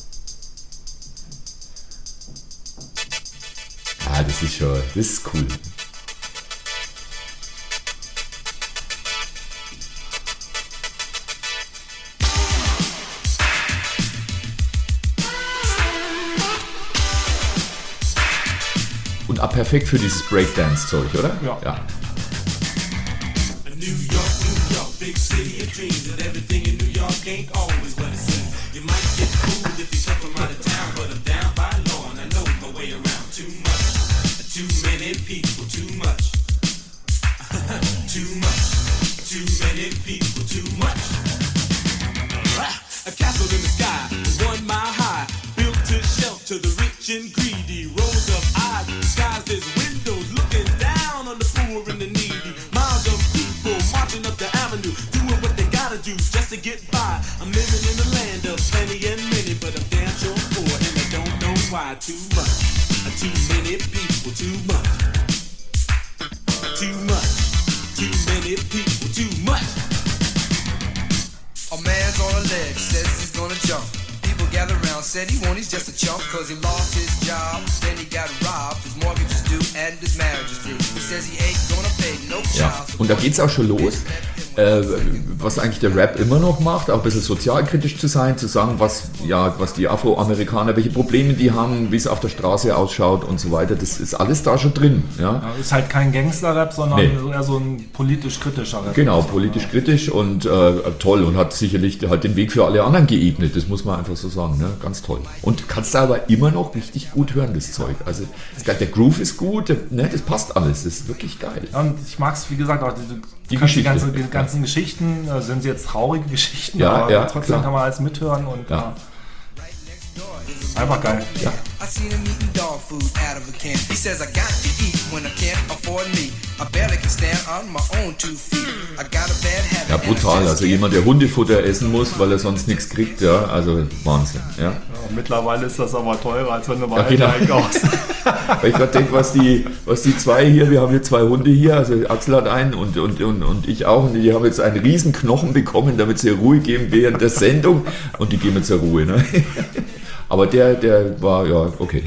Ah, das ist cool. Und auch perfekt für dieses Breakdance-Zeug, oder? Ja. New York, big city of dreams, and everything in New York ain't always what it seems. You might get fooled if you come from out of town, but I'm down by law and I know my way around. Too much, too many people, too much, too much, too many people, too much. A castle in the sky, 1 mile high, built to shelter the rich and greedy. Rows of eyes, skies, there's windows looking down on the poor and the needy. Miles of people marching up the avenue, doing what they gotta do just to get by. I'm living in the land of plenty and many, but I'm damn sure poor and I don't know why. Too much, too many people, too much, too much, too many people, too much. A man's on a ledge, says he's gonna jump. People gather around, said he won't, he's just a chump, cause he lost his job, then he got robbed, his mortgage is due and his marriage is through. He says he ain't gonna pay no Ja, child. und da geht's auch schon los, was eigentlich der Rap immer noch macht, auch ein bisschen sozialkritisch zu sein, zu sagen, was die Afroamerikaner, welche Probleme die haben, wie es auf der Straße ausschaut und so weiter, das ist alles da schon drin. Ja, Ja, ist halt kein Gangster-Rap, sondern Nee. eher so ein politisch-kritischer Rap. Genau, politisch kritisch und toll und hat sicherlich halt den Weg für alle anderen geebnet, das muss man einfach so sagen, ne? Ganz toll. Und kannst da aber immer noch richtig gut hören, das Zeug. Also der Groove ist gut, das passt alles, das ist wirklich geil. Ja, und ich mag es, wie gesagt, auch Die die Geschichte. ganzen Geschichten, sind sie jetzt traurige Geschichten, Ja, aber ja, trotzdem klar. kann man alles mithören und Ja. einfach geil. Ja. I seen him eating dog food out of a can. He says I got to eat when I can't afford me. I barely can stand on my own 2 feet. I got a bad habit. Ja, and I brutal. just Also can't jemand, der Hundefutter essen muss, weil er sonst nichts kriegt, ja, also Wahnsinn. Ja. Ja, mittlerweile ist das aber teurer, als wenn du bei Ja, genau. Aldi einkaufst. Weil ich gerade denke, was die zwei hier, wir haben hier 2 Hunde hier, also Axel hat einen und ich auch, und die haben jetzt einen riesen Knochen bekommen, damit sie Ruhe geben während der Sendung, und die gehen jetzt zur Ruhe. Ne? Aber der war, ja, okay.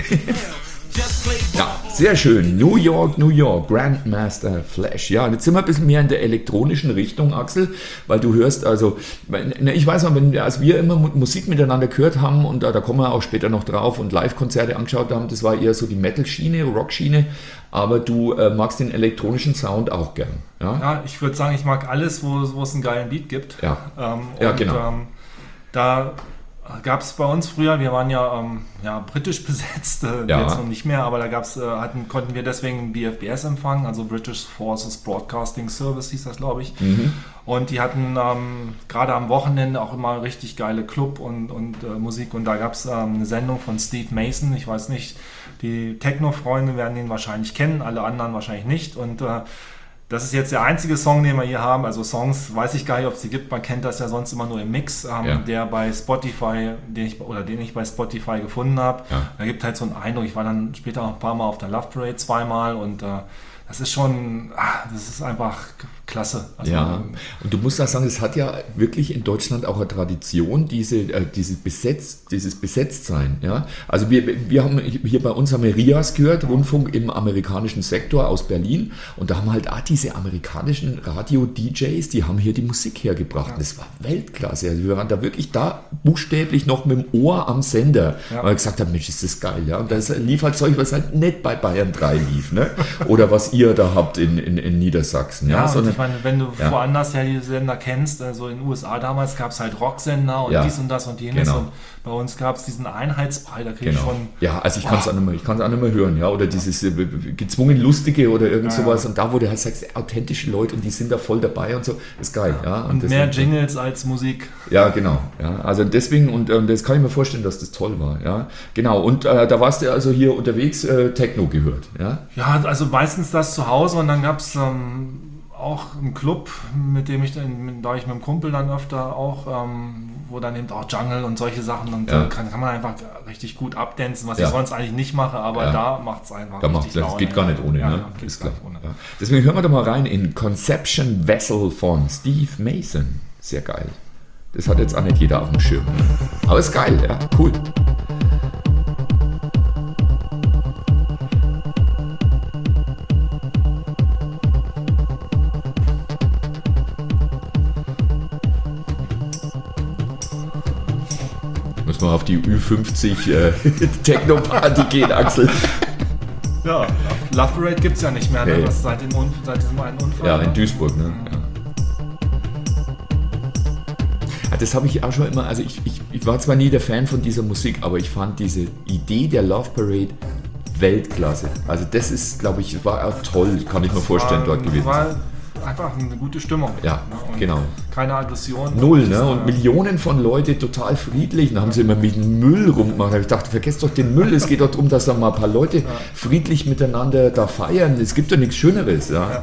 Ja, sehr schön. New York, Grandmaster Flash. Ja, und jetzt sind wir ein bisschen mehr in der elektronischen Richtung, Axel, weil du hörst, also, ich weiß noch, als wir immer Musik miteinander gehört haben, und da kommen wir auch später noch drauf, und Live-Konzerte angeschaut haben, das war eher so die Metal-Schiene, Rock-Schiene, aber du magst den elektronischen Sound auch gern. Ja, Ja, ich würde sagen, ich mag alles, wo es einen geilen Beat gibt. Ja. Ja, und, genau. Da gab es bei uns früher, wir waren ja britisch besetzt, Ja. jetzt noch nicht mehr, aber da konnten wir deswegen BFBS empfangen, also British Forces Broadcasting Service hieß das, glaube ich. Und die hatten gerade am Wochenende auch immer richtig geile Club und Musik, und da gab es eine Sendung von Steve Mason, ich weiß nicht, die Techno-Freunde werden ihn wahrscheinlich kennen, alle anderen wahrscheinlich nicht, und das ist jetzt der einzige Song, den wir hier haben. Also Songs, weiß ich gar nicht, ob es die gibt. Man kennt das ja sonst immer nur im Mix, der bei Spotify, den ich bei Spotify gefunden habe. Ja. Da gibt halt so einen Eindruck. Ich war dann später auch ein paar Mal auf der Love Parade, 2-mal, und das ist schon, das ist einfach klasse. Also, ja, und du musst auch sagen, es hat ja wirklich in Deutschland auch eine Tradition, dieses Besetztsein. Ja? Also wir haben hier bei uns haben wir RIAS gehört, Rundfunk im amerikanischen Sektor aus Berlin, und da haben halt auch diese amerikanischen Radio-DJs, die haben hier die Musik hergebracht. Das war Weltklasse. Also wir waren da wirklich buchstäblich noch mit dem Ohr am Sender, weil wir gesagt haben, Mensch, ist das geil. Ja? Und das lief halt Zeug, was halt nicht bei Bayern 3 lief. Ne? Oder was ihr da habt in Niedersachsen. Ja, und sondern, ich meine, wenn du woanders ja die Sender kennst, also in den USA damals gab es halt Rocksender und dies und das und jenes, genau. und bei uns gab es diesen Einheitsbrei, da kriege ich Genau. schon... Ja, also ich kann es auch nicht mehr hören, ja, oder dieses gezwungen Lustige oder irgend sowas, und da, wo du halt sagst, authentische Leute, und die sind da voll dabei und so, ist geil, ja. Und das mehr Jingles als Musik. Ja, genau, ja, also deswegen, und das kann ich mir vorstellen, dass das toll war, ja, genau, und da warst du also hier unterwegs, Techno gehört, ja. Ja, also meistens das zu Hause, und dann gab es auch einen Club, mit dem ich da ich mit dem Kumpel dann öfter auch, wo dann eben auch Jungle und solche Sachen, und da kann man einfach richtig gut abdancen, was ich sonst eigentlich nicht mache, aber da macht es einfach richtig Das Laune. geht gar nicht ohne, Ja, ne? ja, geht Ist gar klar. nicht ohne. Ja. Deswegen hören wir doch mal rein in Conception Vessel von Steve Mason. Sehr geil. Das hat jetzt auch nicht jeder auf dem Schirm. Aber ist geil, ja, cool. Muss man auf die Ü50 Techno-Party gehen, Axel. Ja, Love Parade gibt es ja nicht mehr, Nee. ne? Das seit diesem einen Unfall. Ja, in Duisburg, ne? Ja. Ja, das habe ich auch schon immer, also ich war zwar nie der Fan von dieser Musik, aber ich fand diese Idee der Love Parade Weltklasse. Also das ist, glaube ich, war auch toll, kann ich mir vorstellen, dort gewesen zu sein. War einfach eine gute Stimmung. Ja, ne? Und genau. keine Aggression. Null, ne? Und Millionen von Leuten total friedlich. Dann haben sie immer mit dem Müll rumgemacht. Da habe ich gedacht, vergesst doch den Müll. Es geht doch darum, dass da mal ein paar Leute friedlich miteinander da feiern. Es gibt doch nichts Schöneres. Ja.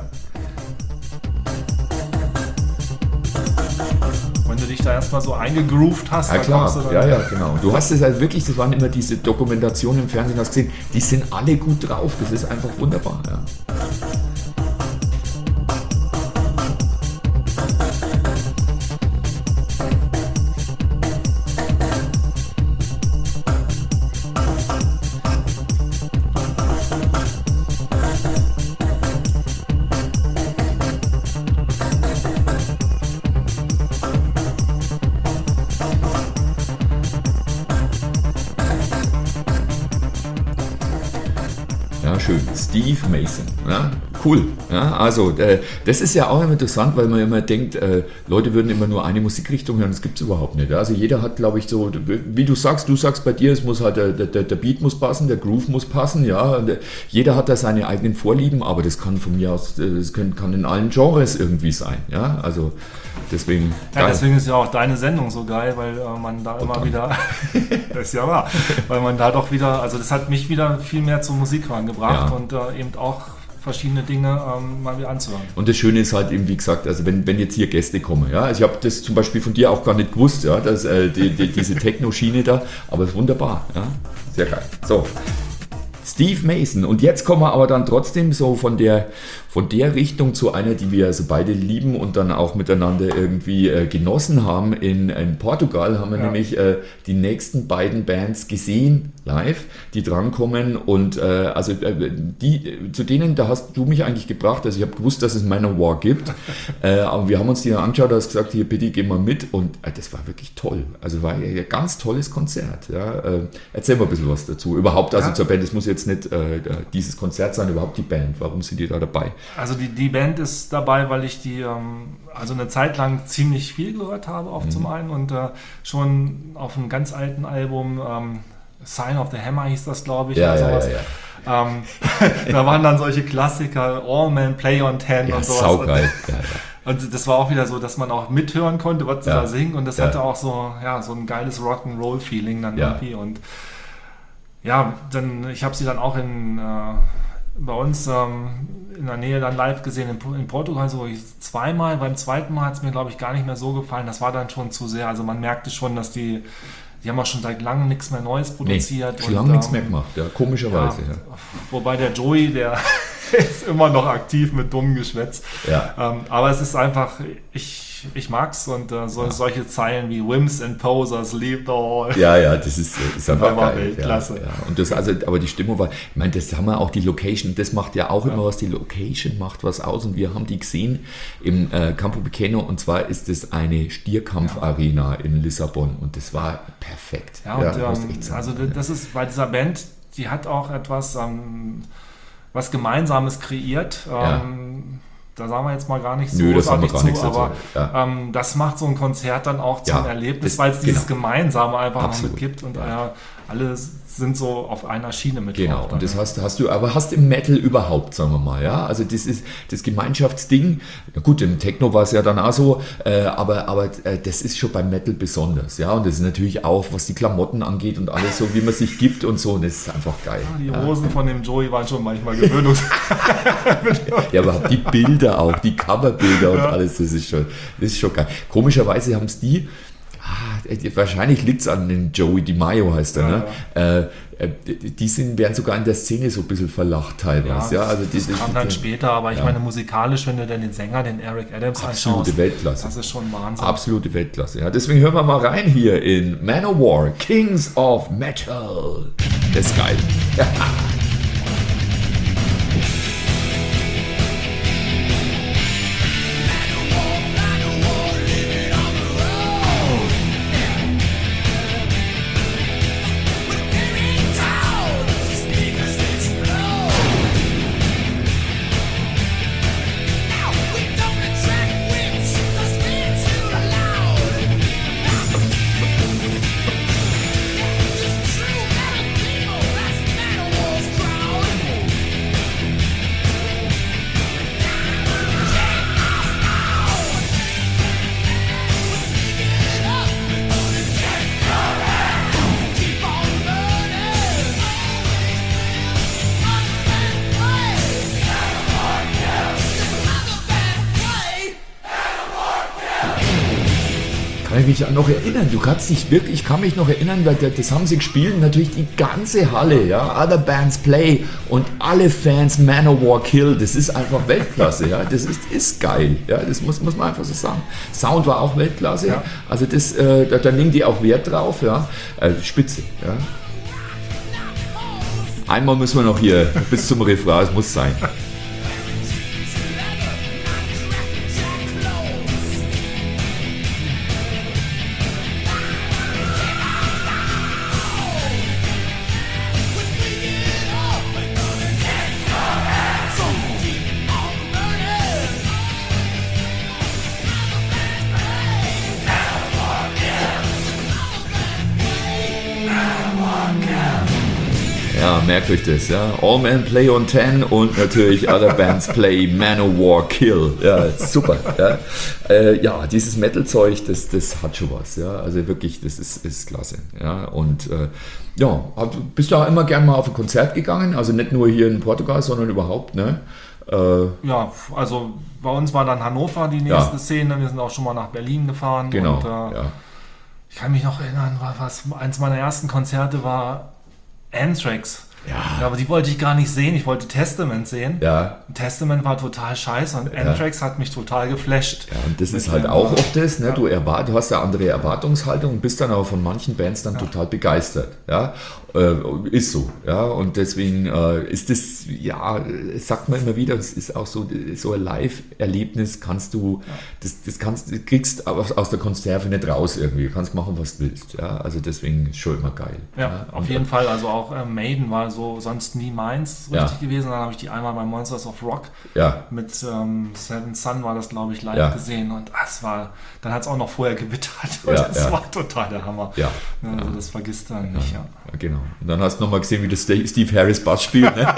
Wenn du dich da erstmal so eingegroovt hast, Ja dann klar, kommst du dann ja, genau. Du hast es halt wirklich, das waren immer diese Dokumentationen im Fernsehen, hast gesehen, die sind alle gut drauf. Das ist einfach wunderbar. Ja. schön. Steve Mason. Ja? Cool. Ja? Also, das ist ja auch immer interessant, weil man immer denkt, Leute würden immer nur eine Musikrichtung hören. Das gibt es überhaupt nicht. Also jeder hat, glaube ich, so, wie du sagst bei dir, es muss halt, der Beat muss passen, der Groove muss passen. Ja? Jeder hat da seine eigenen Vorlieben, aber das kann von mir aus, das kann in allen Genres irgendwie sein. Ja? Also deswegen. Ja, deswegen ist ja auch deine Sendung so geil, weil man da immer wieder, das ist ja wahr, weil man da doch wieder, also das hat mich wieder viel mehr zur Musik rangebracht und eben auch verschiedene Dinge mal wieder anzuhören. Und das Schöne ist halt eben, wie gesagt, also wenn jetzt hier Gäste kommen, ja, also ich habe das zum Beispiel von dir auch gar nicht gewusst, ja, dass diese Techno-Schiene da, aber es ist wunderbar, ja, sehr geil. So, Steve Mason. Und jetzt kommen wir aber dann trotzdem so von der Richtung zu einer, die wir also beide lieben und dann auch miteinander irgendwie genossen haben. In Portugal haben wir nämlich die nächsten beiden Bands gesehen live, die drankommen. Und zu denen, da hast du mich eigentlich gebracht. Also ich habe gewusst, dass es Manowar gibt. Aber wir haben uns die dann angeschaut, hast gesagt, hier bitte geh mal mit. Und das war wirklich toll. Also war ein ganz tolles Konzert. Ja. Erzähl mal ein bisschen was dazu. Überhaupt, also zur Band, es muss jetzt nicht dieses Konzert sein, überhaupt die Band. Warum sind die da dabei? Also die Band ist dabei, weil ich die also eine Zeit lang ziemlich viel gehört habe, auch zum einen, und schon auf einem ganz alten Album, Sign of the Hammer hieß das, glaube ich, oder sowas. Da waren dann solche Klassiker, All Men Play on 10 und sowas. Saugeil. Und das war auch wieder so, dass man auch mithören konnte, was sie da singen, und das hatte auch so ein geiles Rock'n'Roll-Feeling dann irgendwie. Und ich habe sie dann auch bei uns in der Nähe dann live gesehen in Portugal, so zweimal. Beim zweiten Mal hat es mir, glaube ich, gar nicht mehr so gefallen. Das war dann schon zu sehr. Also man merkte schon, dass die haben auch schon seit langem nichts mehr Neues produziert. Schon lange nichts mehr gemacht, komischerweise. Ja. Wobei der Joey, der ist immer noch aktiv mit dummem Geschwätz. Ja. Aber es ist einfach, ich mag's, und solche Zeilen wie Wimps and Posers, leave the hall. Ja, das ist einfach geil. Weltklasse. Ja. Und das, aber die Stimmung war, ich meine, das haben wir auch, die Location, das macht ja auch immer was, die Location macht was aus, und wir haben die gesehen im Campo Pequeno, und zwar ist es eine Stierkampfarena in Lissabon, und das war perfekt. Ja, und also das ist bei dieser Band, die hat auch etwas was Gemeinsames kreiert. Da sagen wir jetzt mal gar nicht so großartig zu, aber das macht so ein Konzert dann auch zum Erlebnis, weil es dieses Gemeinsame einfach noch mitgibt, und alle sind so auf einer Schiene mit Genau, drauf. und das hast du im Metal überhaupt, sagen wir mal, ja, also das ist das Gemeinschaftsding, na gut, im Techno war es ja dann auch so, aber das ist schon beim Metal besonders, ja, und das ist natürlich auch, was die Klamotten angeht und alles so, wie man sich gibt und so, und das ist einfach geil. Die Hosen von dem Joey waren schon manchmal gewöhnungs... Ja, aber die Bilder auch, die Coverbilder und alles, das ist schon geil. Komischerweise haben es wahrscheinlich liegt es an den Joey DiMaio, heißt er, ne? Die werden sogar in der Szene so ein bisschen verlacht teilweise. Das kam dann später, aber ich meine, musikalisch, wenn du dann den Sänger, den Eric Adams absolute Weltklasse. Das ist schon Wahnsinn. Absolute Weltklasse, ja. Deswegen hören wir mal rein hier in Manowar, Kings of Metal. Das ist geil. Mich noch erinnern, du kannst dich wirklich, ich kann mich noch erinnern, weil das haben sie gespielt, natürlich die ganze Halle, ja, Other Bands Play und alle Fans Manowar Kill, das ist einfach Weltklasse, ja, das ist geil, ja, das muss man einfach so sagen. Sound war auch Weltklasse, also das, da legen die auch Wert drauf, ja, spitze, ja. Einmal müssen wir noch hier bis zum Refrain, es muss sein. Ja, merkt euch das, ja. All Men Play on 10 und natürlich Other Bands Play Manowar Kill. Ja, super. Ja, dieses Metal-Zeug, das hat schon was, ja. Also wirklich, das ist klasse. Ja, und ja, bist du auch immer gern mal auf ein Konzert gegangen? Also nicht nur hier in Portugal, sondern überhaupt, ne? Ja, also bei uns war dann Hannover die nächste Szene. Wir sind auch schon mal nach Berlin gefahren. Genau, Und, ja. ich kann mich noch erinnern, eins meiner ersten Konzerte war Anthrax. Ja, aber die wollte ich gar nicht sehen. Ich wollte Testament sehen. Ja. Testament war total scheiße und Anthrax hat mich total geflasht. Ja, und das ist halt auch oft das, ne? Du hast ja andere Erwartungshaltung und bist dann aber von manchen Bands dann total begeistert. Ja? Ist so. Ja? Und deswegen ist das, ja, sagt man immer wieder, es ist auch so ein Live-Erlebnis kannst du, das kriegst aus der Konserve nicht raus irgendwie. Du kannst machen, was du willst. Ja? Also deswegen ist schon immer geil. Ja, auf jeden Fall. Also auch Maiden war so sonst nie meins richtig gewesen. Dann habe ich die einmal bei Monsters of Rock mit Seven Sun war das, glaube ich, live gesehen und dann hat es auch noch vorher gewittert und das war total der Hammer. Ja. Also das vergisst dann nicht. Ja. Genau. Und dann hast du nochmal gesehen, wie das Steve Harris Bass spielt. Ne?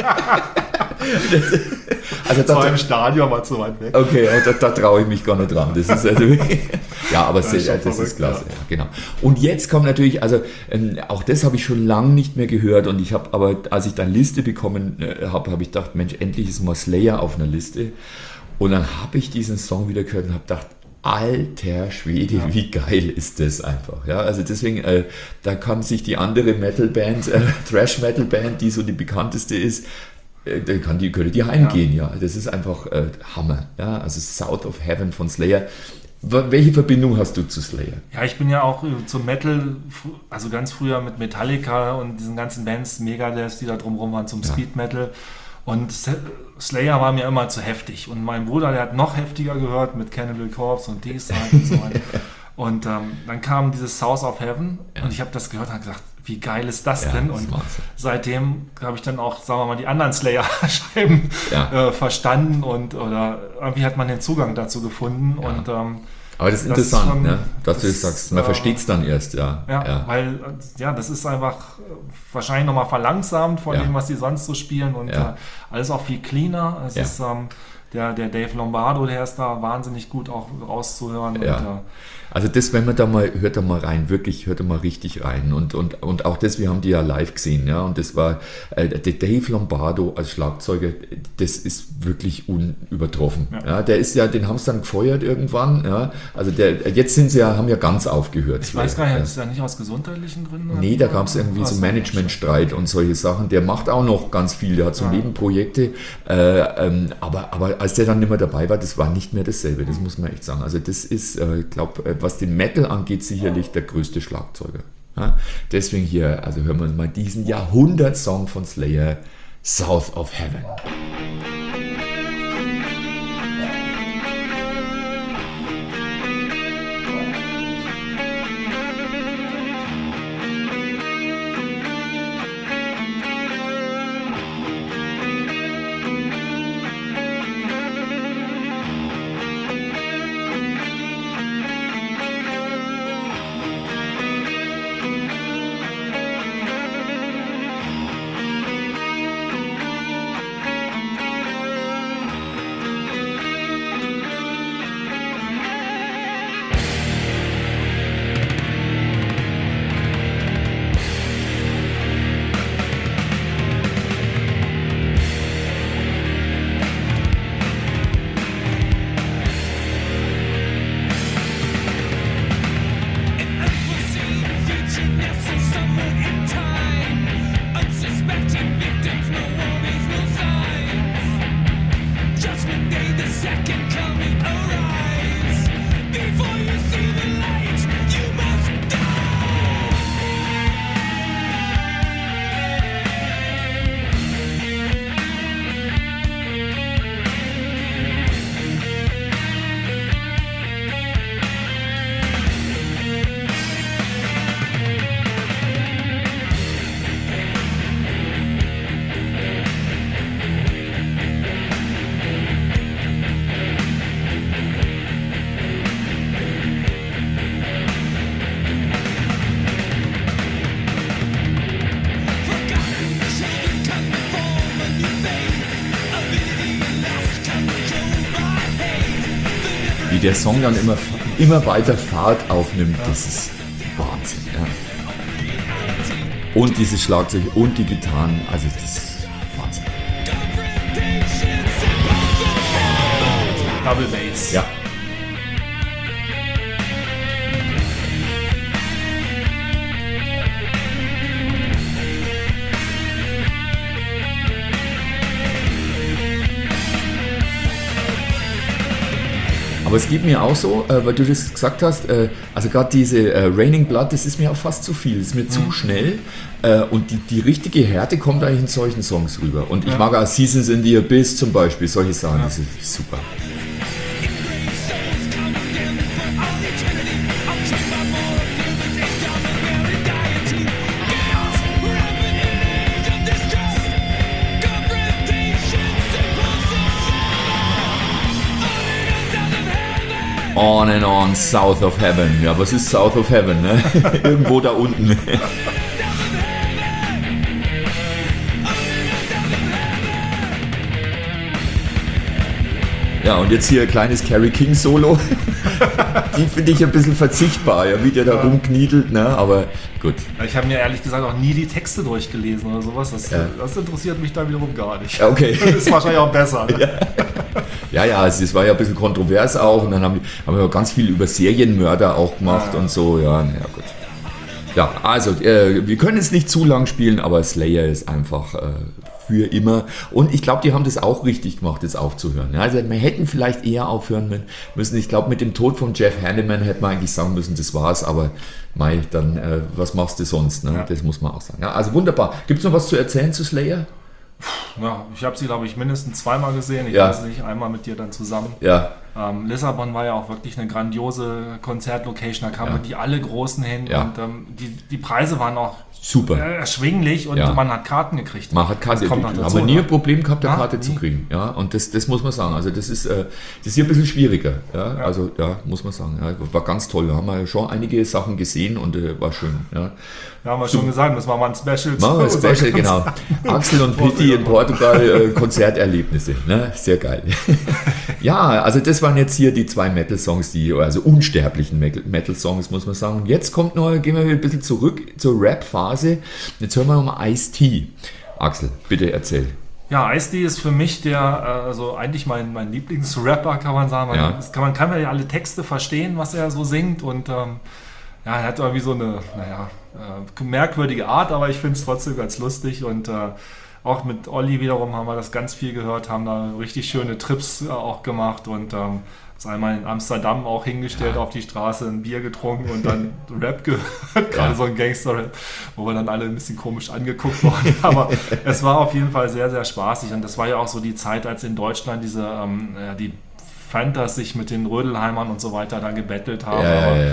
Also das war im Stadion, war zu weit weg. Okay, da traue ich mich gar nicht dran. Das ist also ja, aber das ist klasse. Ja, genau. Und jetzt kommt natürlich, also auch das habe ich schon lange nicht mehr gehört und ich habe aber, als ich dann Liste bekommen habe ich gedacht, Mensch, endlich ist mal Slayer auf einer Liste. Und dann habe ich diesen Song wieder gehört und habe gedacht, alter Schwede, wie geil ist das einfach. Ja, also deswegen, da kann sich die andere Metal-Band, Thrash-Metal-Band, die so die bekannteste ist, könnte die heimgehen. Ja, das ist einfach Hammer. Ja, also South of Heaven von Slayer. Welche Verbindung hast du zu Slayer? Ja, ich bin ja auch zum Metal, also ganz früher mit Metallica und diesen ganzen Bands, Megadeth, die da drumherum waren, zum Speed Metal. Und Slayer war mir immer zu heftig. Und mein Bruder, der hat noch heftiger gehört mit Cannibal Corpse und D-Side und so weiter. Und dann kam dieses South of Heaven und ich habe das gehört und habe gesagt, wie geil ist das denn? Und seitdem habe ich dann auch, sagen wir mal, die anderen Slayer-Scheiben verstanden oder irgendwie hat man den Zugang dazu gefunden. Ja. Und, aber das ist interessant, schon, ne? Dass du das sagst. Man versteht es dann erst, weil das ist einfach wahrscheinlich nochmal verlangsamt von dem, was die sonst so spielen und alles auch viel cleaner. Es ist der Dave Lombardo, der ist da wahnsinnig gut auch rauszuhören. Ja. Und, also das, wenn man da mal, hört da mal rein, wirklich, hört da mal richtig rein. Und auch das, wir haben die ja live gesehen, ja, und das war, der Dave Lombardo als Schlagzeuger, das ist wirklich unübertroffen. Ja, der ist den haben sie dann gefeuert irgendwann, ja, also jetzt haben ja ganz aufgehört. Ich weiß gar nicht, ist der nicht aus gesundheitlichen Gründen? Nee, da gab es irgendwie so Managementstreit und solche Sachen. Der macht auch noch ganz viel, der hat so Nebenprojekte, aber als der dann nicht mehr dabei war, das war nicht mehr dasselbe, das muss man echt sagen. Also das ist, ich glaube, was den Metal angeht, sicherlich der größte Schlagzeuger. Ja? Deswegen hier, also hören wir uns mal diesen Jahrhundert-Song von Slayer, South of Heaven. wie der Song dann immer weiter Fahrt aufnimmt, das ist Wahnsinn. Ja. Und dieses Schlagzeug und die Gitarren, also das ist Wahnsinn. Double Bass. Ja. Aber es geht mir auch so, weil du das gesagt hast, also gerade diese Raining Blood, das ist mir auch fast zu viel, das ist mir zu schnell und die richtige Härte kommt eigentlich in solchen Songs rüber. Und ich mag auch Seasons in the Abyss zum Beispiel, solche Sachen, das ist super. On and on, South of Heaven. Ja, was ist South of Heaven? Ne? Irgendwo da unten. Ja, und jetzt hier ein kleines Kerry King Solo. Die finde ich ein bisschen verzichtbar, ja, wie der da rumkniedelt, ne? Aber gut. Ich habe mir ehrlich gesagt auch nie die Texte durchgelesen oder sowas. Das interessiert mich da wiederum gar nicht. Okay. Das ist wahrscheinlich auch besser. Ne? Ja, es war ja ein bisschen kontrovers auch und dann haben wir ganz viel über Serienmörder auch gemacht und so, ja, naja, gut. Ja, also, wir können es nicht zu lang spielen, aber Slayer ist einfach für immer und ich glaube, die haben das auch richtig gemacht, jetzt aufzuhören. Ja, also, wir hätten vielleicht eher aufhören müssen. Ich glaube, mit dem Tod von Jeff Hanneman hätte man eigentlich sagen müssen, das war's, aber mei, dann, was machst du sonst, ne? Ja. Das muss man auch sagen. Ja, also wunderbar. Gibt es noch was zu erzählen zu Slayer? Ja, ich habe sie, glaube ich, mindestens zweimal gesehen. Ich weiß nicht, einmal mit dir dann zusammen. Ja. Lissabon war ja auch wirklich eine grandiose Konzertlocation. Da kamen wirklich alle Großen hin und die Preise waren auch super erschwinglich und man hat Karten gekriegt. Man hat Karten gekriegt, aber nie ein Problem gehabt, eine Karte zu kriegen. Ja, und das muss man sagen. Also das ist hier ein bisschen schwieriger. Ja, also muss man sagen. Ja, war ganz toll. Da haben wir schon einige Sachen gesehen und war schön. Ja. Ja, haben wir schon gesagt, das war mal ein Special. Machen wir ein Special, genau. Axel und Pitti in Portugal, Konzerterlebnisse. Ne? Sehr geil. Ja, also das waren jetzt hier die 2 Metal-Songs, also unsterblichen Metal-Songs, muss man sagen. Und jetzt gehen wir ein bisschen zurück zur Rap-Phase. Jetzt hören wir mal Ice-T. Axel, bitte erzähl. Ja, Ice-T ist für mich also eigentlich mein Lieblingsrapper, kann man sagen. Man kann ja alle Texte verstehen, was er so singt und er hat irgendwie so eine, merkwürdige Art, aber ich finde es trotzdem ganz lustig und auch mit Olli wiederum haben wir das ganz viel gehört, haben da richtig schöne Trips auch gemacht und ist einmal in Amsterdam auch hingestellt auf die Straße, ein Bier getrunken und dann Rap gehört, gerade so ein Gangster-Rap, wo wir dann alle ein bisschen komisch angeguckt wurden, aber es war auf jeden Fall sehr, sehr spaßig und das war ja auch so die Zeit, als in Deutschland die Fantas sich mit den Rödelheimern und so weiter da gebettelt haben,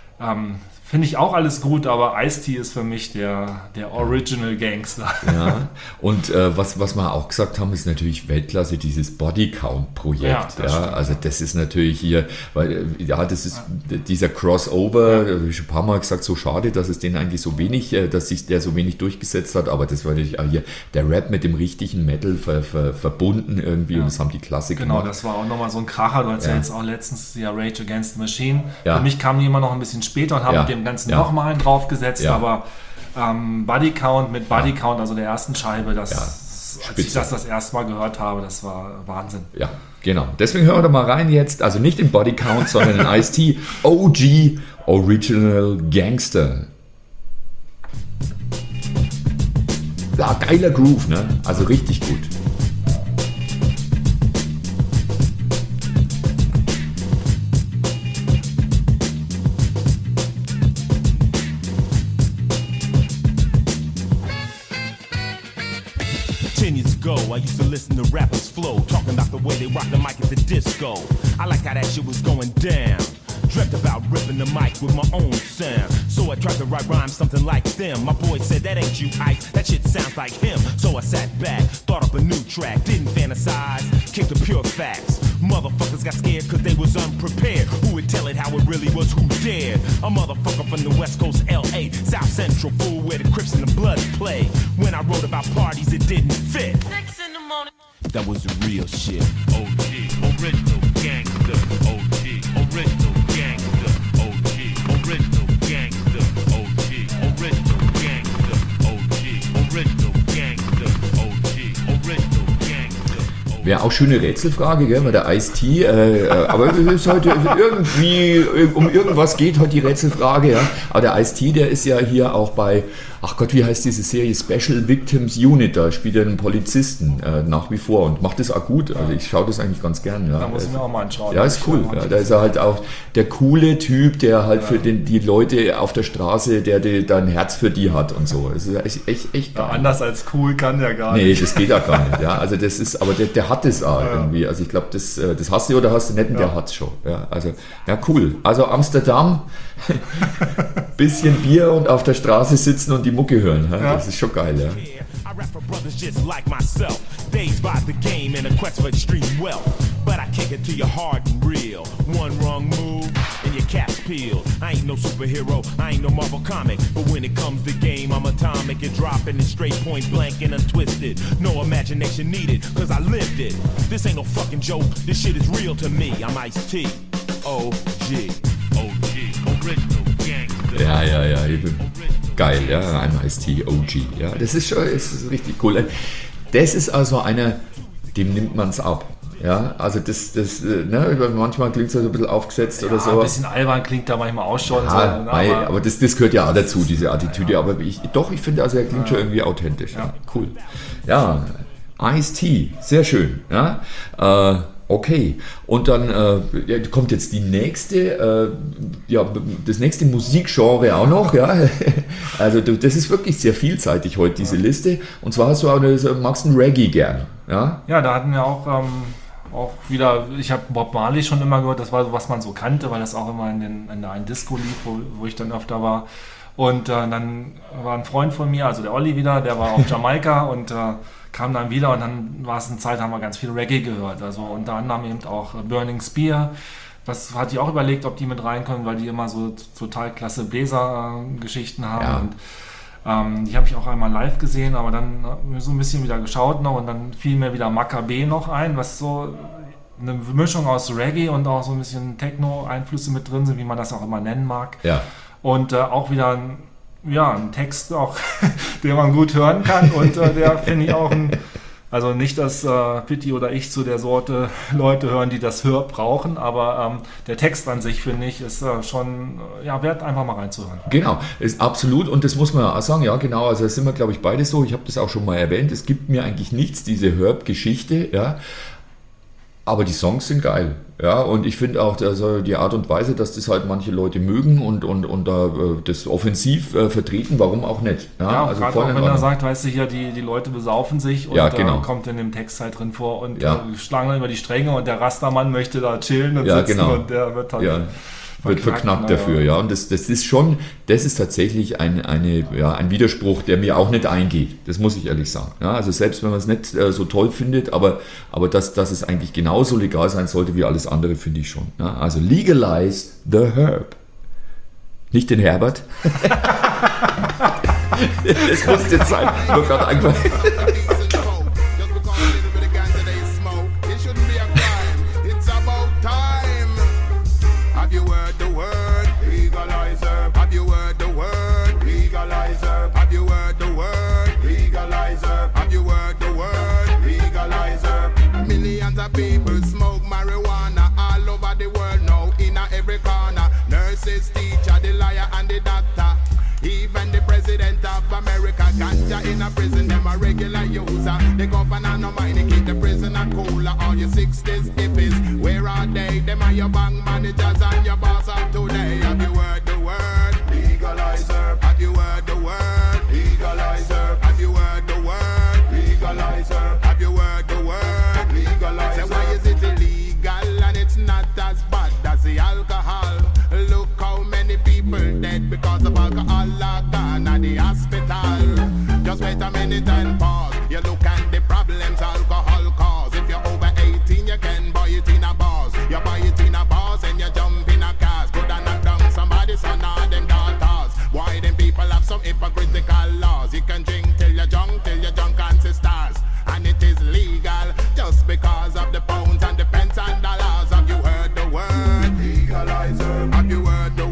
finde ich auch alles gut, aber Ice-T ist für mich der Original Gangster. Ja, und was wir auch gesagt haben, ist natürlich Weltklasse, dieses Bodycount-Projekt. Also das ist natürlich hier, weil das ist dieser Crossover, habe ich schon ein paar Mal gesagt, so schade, dass es den eigentlich so wenig, dass sich der so wenig durchgesetzt hat, aber das war natürlich auch hier der Rap mit dem richtigen Metal verbunden irgendwie und das haben die Klassiker gemacht. Genau, das war auch nochmal so ein Kracher, du hast ja jetzt auch letztens Rage Against the Machine. Für mich kamen die immer noch ein bisschen später und haben mit dem Ganzen nochmal einen draufgesetzt, aber Body Count, also der ersten Scheibe, als ich das erste Mal gehört habe, das war Wahnsinn. Ja, genau. Deswegen hören wir da mal rein jetzt, also nicht in Body Count, sondern in Ice-T, OG, Original Gangster. Ja, geiler Groove, ne? Also richtig gut. I used to listen to rappers flow, talking about the way they rock the mic at the disco. I like how that shit was going down. Dreamt about ripping the mic with my own sound. So I tried to write rhymes something like them. My boy said, that ain't you, Ike, that shit sounds like him. So I sat back, thought up a new track, didn't fantasize, kicked the pure facts. Motherfuckers got scared cause they was unprepared. Who would tell it how it really was, who dared? A motherfucker from the west coast, L.A., South Central, fool where the Crips and the Bloods play. When I wrote about parties, it didn't fit. That was the real shit. OG, original gangster. OG, Wäre auch schöne Rätselfrage, gell, weil der Ice-T, aber es ist heute irgendwie, um irgendwas geht heute die Rätselfrage, ja. Aber der Ice-T, der ist ja hier auch bei, ach Gott, wie heißt diese Serie, Special Victims Unit, da spielt er einen Polizisten nach wie vor und macht das auch gut. Also ich schaue das eigentlich ganz gern. Ja. Da muss ich mir auch mal anschauen. Ja, ist cool. Ja, da ist er halt auch der coole Typ, der halt für die Leute auf der Straße, der ein Herz für die hat und so. Das ist echt ja, anders als cool kann der gar nicht. Nee, das geht ja gar nicht. Ja, also das ist, aber der hat es auch irgendwie. Also ich glaube, das hast du oder hast du nicht, und der hat es schon. Ja, also, ja, cool. Also Amsterdam, bisschen Bier und auf der Straße sitzen und die Mucke hören. Ja? Das ist schon geil, ja. I rap for brothers just like myself, dazed by the game in a quest for extreme wealth. But I kick it to you hard and real. One wrong move and your cap's peeled. I ain't no superhero, I ain't no Marvel comic. But when it comes to game, I'm atomic and dropping it straight point blank and untwisted. No imagination needed, cause I lived it. This ain't no fucking joke, this shit is real to me. I'm Ice-T, OG, original gangster. Ja. Geil, ja, ein Ice-T, OG. Ja, das ist richtig cool. Das ist also einer, dem nimmt man es ab. Ja, also manchmal klingt es ja so ein bisschen aufgesetzt oder so. Ein bisschen albern klingt da manchmal auch schon. Ja, so, aber das gehört ja auch dazu, diese Attitüde. Ja. Aber ich finde, also er klingt schon irgendwie authentisch. Ja. Cool. Ja, Ice-T, sehr schön. Ja. Okay, und dann kommt jetzt die nächste, das nächste Musikgenre auch noch, ja. Also das ist wirklich sehr vielseitig heute, diese Liste. Und zwar hast du auch magst du einen Reggae gern, ja? Ja, da hatten wir auch wieder, ich habe Bob Marley schon immer gehört, das war so, was man so kannte, weil das auch immer in der einen Disco lief, wo ich dann öfter war. Und dann war ein Freund von mir, also der Olli wieder, der war auf Jamaika und kam dann wieder und dann war es eine Zeit, haben wir ganz viel Reggae gehört. Also unter anderem eben auch Burning Spear. Das hatte ich auch überlegt, ob die mit reinkommen, weil die immer so total klasse Bläser-Geschichten haben. Ja. Und die habe ich auch einmal live gesehen, aber dann haben wir so ein bisschen wieder geschaut noch und dann fiel mir wieder Maccabee noch ein, was so eine Mischung aus Reggae und auch so ein bisschen Techno-Einflüsse mit drin sind, wie man das auch immer nennen mag. Ja. Und auch wieder ein Text, auch, den man gut hören kann und der finde ich auch also nicht, dass Pitti oder ich zu der Sorte Leute hören, die das brauchen, aber der Text an sich, finde ich, ist schon wert, einfach mal reinzuhören. Genau, ist absolut, und das muss man auch sagen, ja genau, also da sind wir, glaube ich, beide so, ich habe das auch schon mal erwähnt, es gibt mir eigentlich nichts, diese Herb-Geschichte, ja, aber die Songs sind geil, ja, und ich finde auch also die Art und Weise, dass das halt manche Leute mögen und das offensiv vertreten, warum auch nicht. Ja, also gerade auch wenn er sagt, weißt du, hier die Leute besaufen sich und genau. Kommt in dem Text halt drin vor und schlagen dann über die Stränge und der Rastermann möchte da chillen und sitzen und der wird dann... Wird verknackt dafür, ja. Und das ist tatsächlich ein Widerspruch, der mir auch nicht eingeht. Das muss ich ehrlich sagen. Ja, also selbst wenn man es nicht so toll findet, aber dass es eigentlich genauso legal sein sollte wie alles andere, finde ich schon. Ja, also legalize the herb. Nicht den Herbert. Das muss jetzt sein. Nur gerade einfach. People smoke marijuana all over the world now, in every corner. Nurses, teacher, the lawyer and the doctor. Even the president of America, ganja in a prison, them a regular user. The governor no mind, they keep the prisoner cooler. All your 60s hippies, where are they? Them are your bank managers and your boss of today. Have you heard the word? Legalize herb. Have you heard the word? Legalize herb. Have you heard the word? Legalize herb. Have you heard the word? Legalize herb. So why is it illegal and it's not as bad as the alcohol? Look how many people dead because of alcohol are gone at the hospital. Just wait a minute and pause. You look at the problems alcohol cause. If you're over 18, you can buy it in a bars. You buy it in a bars and you jump in a cars. Could have knocked down somebody's son or them daughters. Why them people have some hypocritical laws? You can drink till you're drunk ancestors. And it is legal just because of the pounds and the pence and dollars. Have you heard the word? Legalize herb. Have you heard the word? Ja,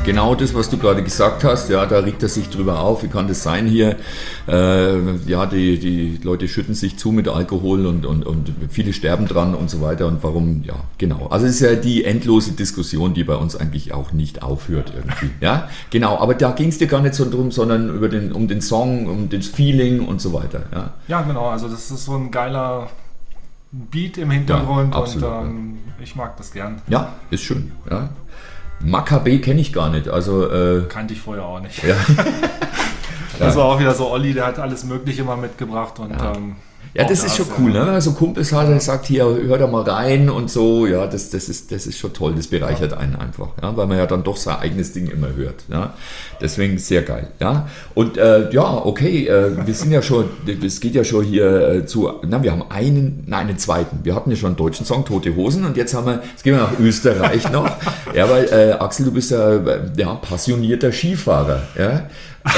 Genau das, was du gerade gesagt hast, ja, da regt er sich drüber auf, wie kann das sein hier? Ja, die Leute schütten sich zu mit Alkohol und viele sterben dran und so weiter und warum, ja, genau. Also es ist ja die endlose Diskussion, die bei uns eigentlich auch nicht aufhört irgendwie, ja, genau. Aber da ging es dir gar nicht so drum, sondern um den Song, um das Feeling und so weiter, ja. Ja, genau, also das ist so ein geiler Beat im Hintergrund, ja, absolut, und ich mag das gern. Ja, ist schön, ja. Maccabee kenne ich gar nicht, also kannte ich vorher auch nicht. Ja. Das war auch wieder so Olli, der hat alles Mögliche mal mitgebracht und ja, das ist schon cool, ne? Also Kumpels hat, der sagt hier, hör da mal rein und so, ja, das ist schon toll, das bereichert einen einfach, ja, weil man ja dann doch sein eigenes Ding immer hört, ja, deswegen sehr geil, ja, und ja, okay, wir sind ja schon, es geht ja schon hier wir haben einen zweiten, wir hatten ja schon einen deutschen Song, Tote Hosen, und jetzt gehen wir nach Österreich noch, ja, weil Axel, du bist ja passionierter Skifahrer, ja.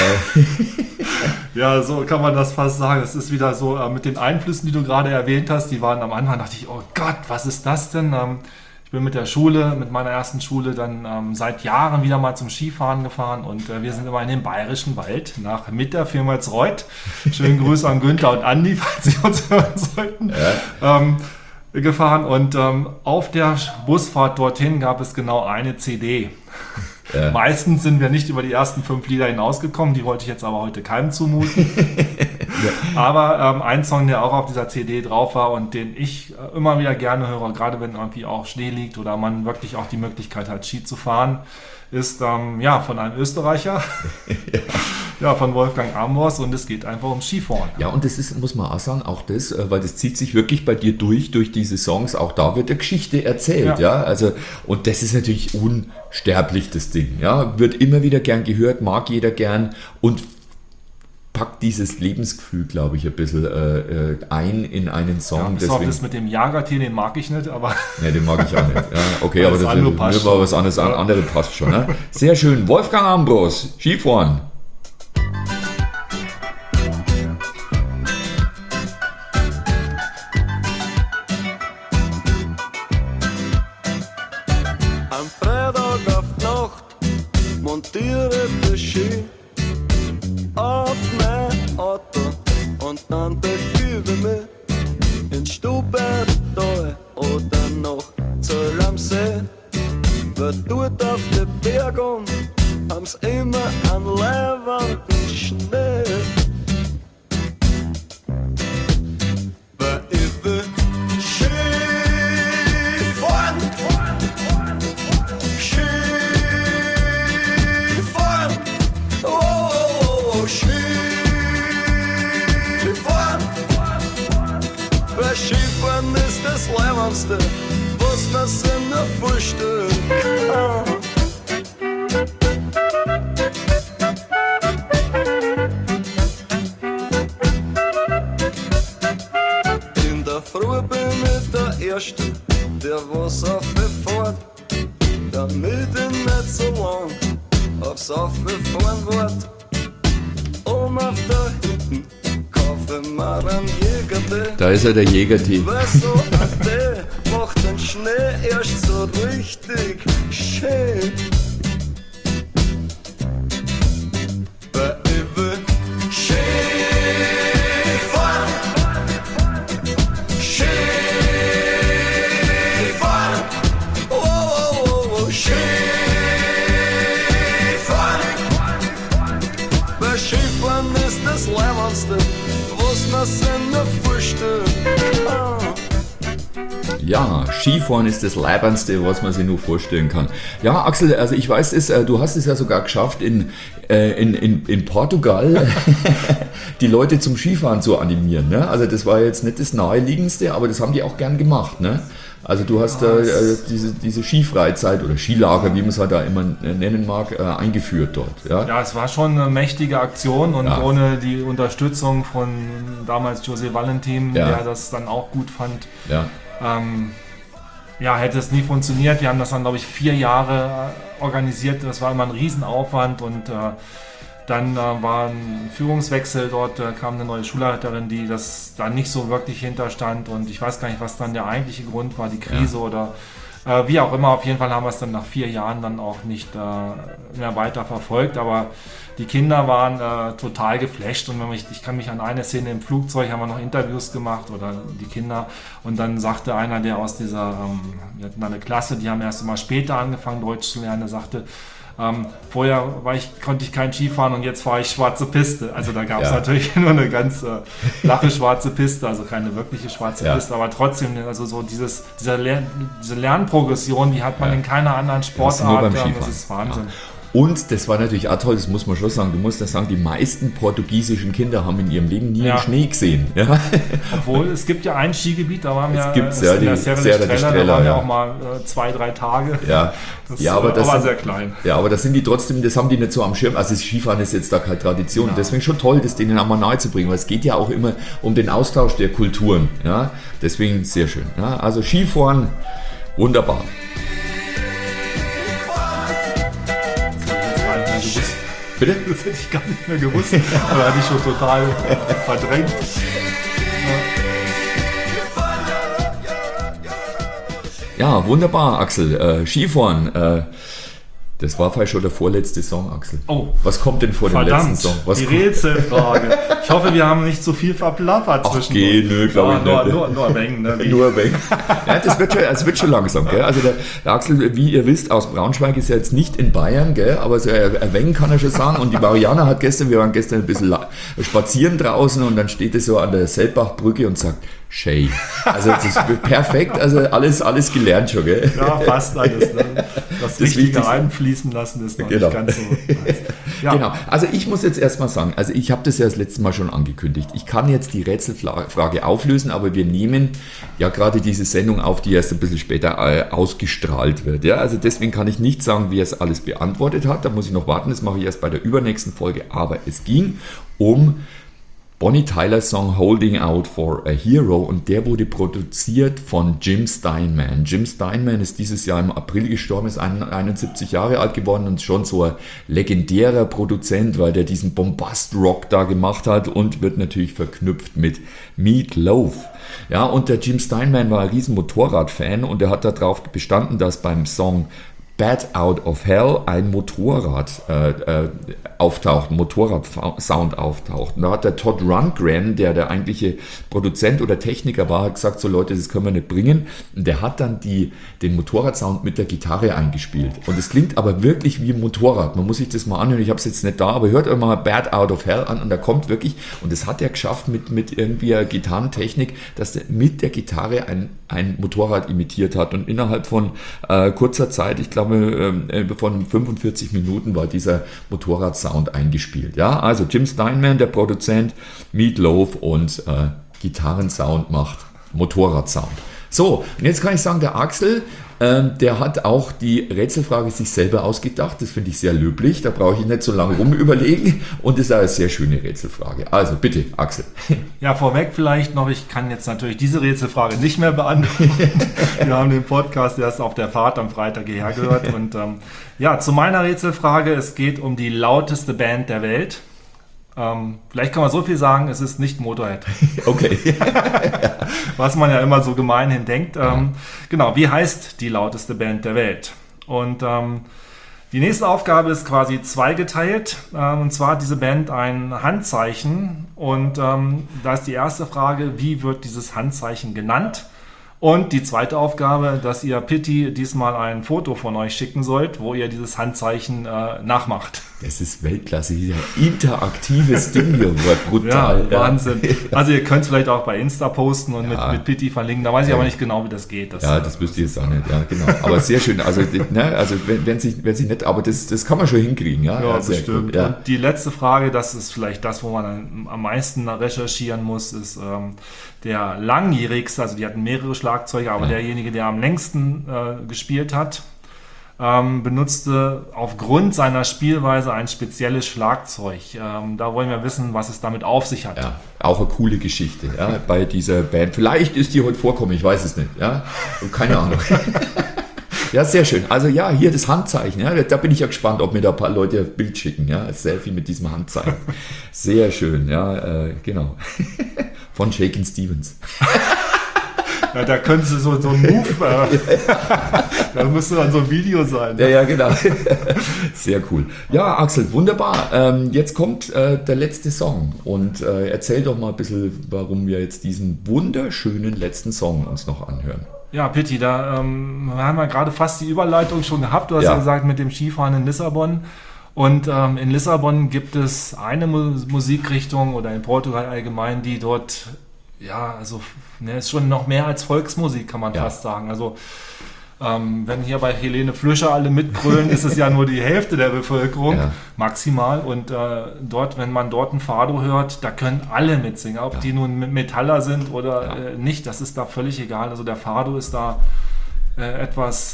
Ja, so kann man das fast sagen. Es ist wieder so mit den Einflüssen, die du gerade erwähnt hast, die waren am Anfang, dachte ich, oh Gott, was ist das denn? Ich bin mit meiner ersten Schule dann seit Jahren wieder mal zum Skifahren gefahren und wir sind immer in den Bayerischen Wald nach Mitterfirmalsreuth. Schönen Grüße an Günther und Andi, falls sie uns hören sollten. Ja. Gefahren und auf der Busfahrt dorthin gab es genau eine CD. Ja. Meistens sind wir nicht über die ersten 5 Lieder hinausgekommen, die wollte ich jetzt aber heute keinem zumuten. Ja. Aber ein Song, der auch auf dieser CD drauf war und den ich immer wieder gerne höre, gerade wenn irgendwie auch Schnee liegt oder man wirklich auch die Möglichkeit hat, Ski zu fahren, ist von einem Österreicher, ja, von Wolfgang Ambros, und es geht einfach um Skifahren. Ja, und das ist, muss man auch sagen, auch das, weil das zieht sich wirklich bei dir durch diese Songs, auch da wird eine Geschichte erzählt, ja, also, und das ist natürlich unsterblich, das Ding, ja, wird immer wieder gern gehört, mag jeder gern und packt dieses Lebensgefühl, glaube ich, ein bisschen ein in einen Song. Ja, deswegen, das mit dem Jagertier, den mag ich nicht, aber... Ne, den mag ich auch nicht. Ja, okay, aber das war was anderes, andere passt schon. Ne? Sehr schön. Wolfgang Ambros, Skifahren. Am Freitag auf die Nacht montiere das Ski auf mein Auto und dann begebe mich ins Stubental oder noch Zöll am See. Wer dort auf den Bergen haben's immer an leibenden Schnee. Weil ich will Skifahren, Skifahren, oh, Skifahren. Weil Skifahren ist das Leibendste, was man in der Frühstück kann. In der Früh bin ich der Erste, der was aufgefährt, damit ich nicht so lang aufs Aufgefahren wart. Auf der Hütten kaufe ich mir einen Jägertee. Da ist er, der Jägertee. Weil so ein Tee macht den Schnee erst so richtig schön. Weil ich will Skifahren, Skifahren, oh, Skifahren. Weil Skifahren ist das Leibendste, was man in der Frühstück kann. Ja, Skifahren ist das Leibendste, was man sich nur vorstellen kann. Ja, Axel, also ich weiß es, du hast es ja sogar geschafft, in Portugal die Leute zum Skifahren zu animieren. Ne? Also das war jetzt nicht das Naheliegendste, aber das haben die auch gern gemacht. Ne? Also du hast diese Skifreizeit oder Skilager, wie man es halt da immer nennen mag, eingeführt dort. Ja? Ja, es war schon eine mächtige Aktion und ohne die Unterstützung von damals José Valentin, der das dann auch gut fand, hätte es nie funktioniert. Wir haben das dann, glaube ich, 4 Jahre organisiert. Das war immer ein Riesenaufwand und dann war ein Führungswechsel dort, kam eine neue Schulleiterin, die das da nicht so wirklich hinterstand und ich weiß gar nicht, was dann der eigentliche Grund war, die Krise oder Wie auch immer, auf jeden Fall haben wir es dann nach 4 Jahren dann auch nicht mehr weiter verfolgt, aber die Kinder waren total geflasht und ich kann mich an eine Szene im Flugzeug, haben wir noch Interviews gemacht oder die Kinder und dann sagte einer, der aus dieser, wir hatten eine Klasse, die haben erst mal später angefangen Deutsch zu lernen, der sagte, vorher konnte ich kein Skifahren und jetzt fahre ich schwarze Piste. Also da gab es natürlich nur eine ganz flache schwarze Piste, also keine wirkliche schwarze Piste, aber trotzdem, also so diese Lernprogression, die hat man in keiner anderen Sportart. Das ist Wahnsinn. Ja. Und das war natürlich auch toll, das muss man schon sagen, du musst das sagen, die meisten portugiesischen Kinder haben in ihrem Leben nie einen Schnee gesehen. Ja. Obwohl, es gibt ja ein Skigebiet, da waren wir in der Serra de Estrella, da waren wir auch mal 2-3 Tage. Ja. Aber das war sehr klein. Ja, aber das sind die trotzdem, das haben die nicht so am Schirm. Also das Skifahren ist jetzt da keine Tradition. Genau. Deswegen schon toll, das denen auch mal nahe zu bringen, weil es geht ja auch immer um den Austausch der Kulturen. Ja. Deswegen sehr schön. Ja. Also Skifahren, wunderbar. Bitte? Das hätte ich gar nicht mehr gewusst, aber hatte ich schon total verdrängt. Ja, wunderbar, Axel. Skifahren. Das war vielleicht schon der vorletzte Song, Axel. Oh. Was kommt denn vor dem letzten Song? Die Rätselfrage. Ich hoffe, wir haben nicht zu viel verplappert zwischen uns. Nö, glaube ich nicht. Nur ein wenig. Ne? Nur ein wenig. Ja, das wird schon langsam. Gell? Also der Axel, wie ihr wisst, aus Braunschweig ist ja jetzt nicht in Bayern, gell? Aber so ein wenig kann er schon sagen. Und die Mariana hat wir waren gestern ein bisschen spazieren draußen und dann steht er so an der Selbachbrücke und sagt, Shay. Also das ist perfekt, also alles gelernt schon, gell? Ja, fast alles. Ne? Das Richtige einfließen lassen ist noch nicht ganz so. Ja. Genau, also ich muss jetzt erstmal sagen, also ich habe das ja das letzte Mal schon angekündigt. Ich kann jetzt die Rätselfrage auflösen, aber wir nehmen ja gerade diese Sendung auf, die erst ein bisschen später ausgestrahlt wird. Ja? Also deswegen kann ich nicht sagen, wie er es alles beantwortet hat. Da muss ich noch warten, das mache ich erst bei der übernächsten Folge. Aber es ging um Bonnie Tyler's Song Holding Out for a Hero und der wurde produziert von Jim Steinman. Jim Steinman ist dieses Jahr im April gestorben, ist 71 Jahre alt geworden und schon so ein legendärer Produzent, weil der diesen Bombast-Rock da gemacht hat und wird natürlich verknüpft mit Meat Loaf. Ja, und der Jim Steinman war ein riesen Motorrad-Fan und er hat darauf bestanden, dass beim Song Bat Out of Hell ein Motorrad auftaucht, ein Motorrad-Sound auftaucht. Und da hat der Todd Rundgren, der eigentliche Produzent oder Techniker war, hat gesagt, so Leute, das können wir nicht bringen. Und der hat dann den Motorrad-Sound mit der Gitarre eingespielt. Und es klingt aber wirklich wie ein Motorrad. Man muss sich das mal anhören, ich habe es jetzt nicht da, aber hört euch mal Bat Out of Hell an und da kommt wirklich, und das hat er geschafft mit irgendwie einer Gitarrentechnik, dass der mit der Gitarre ein Motorrad imitiert hat. Und innerhalb von kurzer Zeit, ich glaube von 45 Minuten war dieser Motorrad-Sound eingespielt. Ja, also Jim Steinman, der Produzent, Meat Loaf und Gitarrensound macht Motorrad-Sound. So, und jetzt kann ich sagen, der Axel, der hat auch die Rätselfrage sich selber ausgedacht. Das finde ich sehr löblich. Da brauche ich nicht so lange rumüberlegen. Und das ist eine sehr schöne Rätselfrage. Also bitte, Axel. Ja, vorweg vielleicht noch, ich kann jetzt natürlich diese Rätselfrage nicht mehr beantworten. Wir haben den Podcast erst auf der Fahrt am Freitag hierher gehört. Und ja, zu meiner Rätselfrage. Es geht um die lauteste Band der Welt. Vielleicht kann man so viel sagen, es ist nicht Motorhead. Okay. Was man ja immer so gemeinhin denkt. Genau, wie heißt die lauteste Band der Welt? Und die nächste Aufgabe ist quasi zweigeteilt. Und zwar hat diese Band ein Handzeichen. Und da ist die erste Frage, wie wird dieses Handzeichen genannt? Und die zweite Aufgabe, dass ihr Pitti diesmal ein Foto von euch schicken sollt, wo ihr dieses Handzeichen nachmacht. Das ist Weltklasse, dieser interaktives Ding hier, brutal. Ja, Wahnsinn. Also ihr könnt es vielleicht auch bei Insta posten und mit Pitti verlinken, da weiß ich aber nicht genau, wie das geht. Das wüsste ich jetzt auch nicht, ja, genau. Aber sehr schön, also wenn sie nicht, aber das kann man schon hinkriegen. Ja, das stimmt. Ja. Und die letzte Frage, das ist vielleicht das, wo man am meisten recherchieren muss, ist der langjährigste, also die hatten mehrere Schlagzeuger, aber derjenige, der am längsten gespielt hat, benutzte aufgrund seiner Spielweise ein spezielles Schlagzeug. Da wollen wir wissen, was es damit auf sich hat. Ja, auch eine coole Geschichte bei dieser Band. Vielleicht ist die heute vorkommen, ich weiß es nicht. Ja? Keine Ahnung. Ja, sehr schön. Also ja, hier das Handzeichen. Ja? Da bin ich ja gespannt, ob mir da ein paar Leute ein Bild schicken. Ja? Ein Selfie mit diesem Handzeichen. Sehr schön, ja, genau. Von Shakin' Stevens. Ja, da könntest du so ein Move, da müsste dann so ein Video sein. Ja, genau. Sehr cool. Ja, Axel, wunderbar. Jetzt kommt der letzte Song und erzähl doch mal ein bisschen, warum wir jetzt diesen wunderschönen letzten Song uns noch anhören. Ja, Pitti, da haben wir gerade fast die Überleitung schon gehabt. Du hast ja gesagt, mit dem Skifahren in Lissabon. Und in Lissabon gibt es eine Musikrichtung oder in Portugal allgemein, die dort, ist schon noch mehr als Volksmusik, kann man fast sagen. Also wenn hier bei Helene Flüscher alle mitgrölen, ist es ja nur die Hälfte der Bevölkerung, maximal. Und wenn man dort ein Fado hört, da können alle mitsingen, ob die nun Metaller sind oder nicht, das ist da völlig egal. Also der Fado ist da etwas...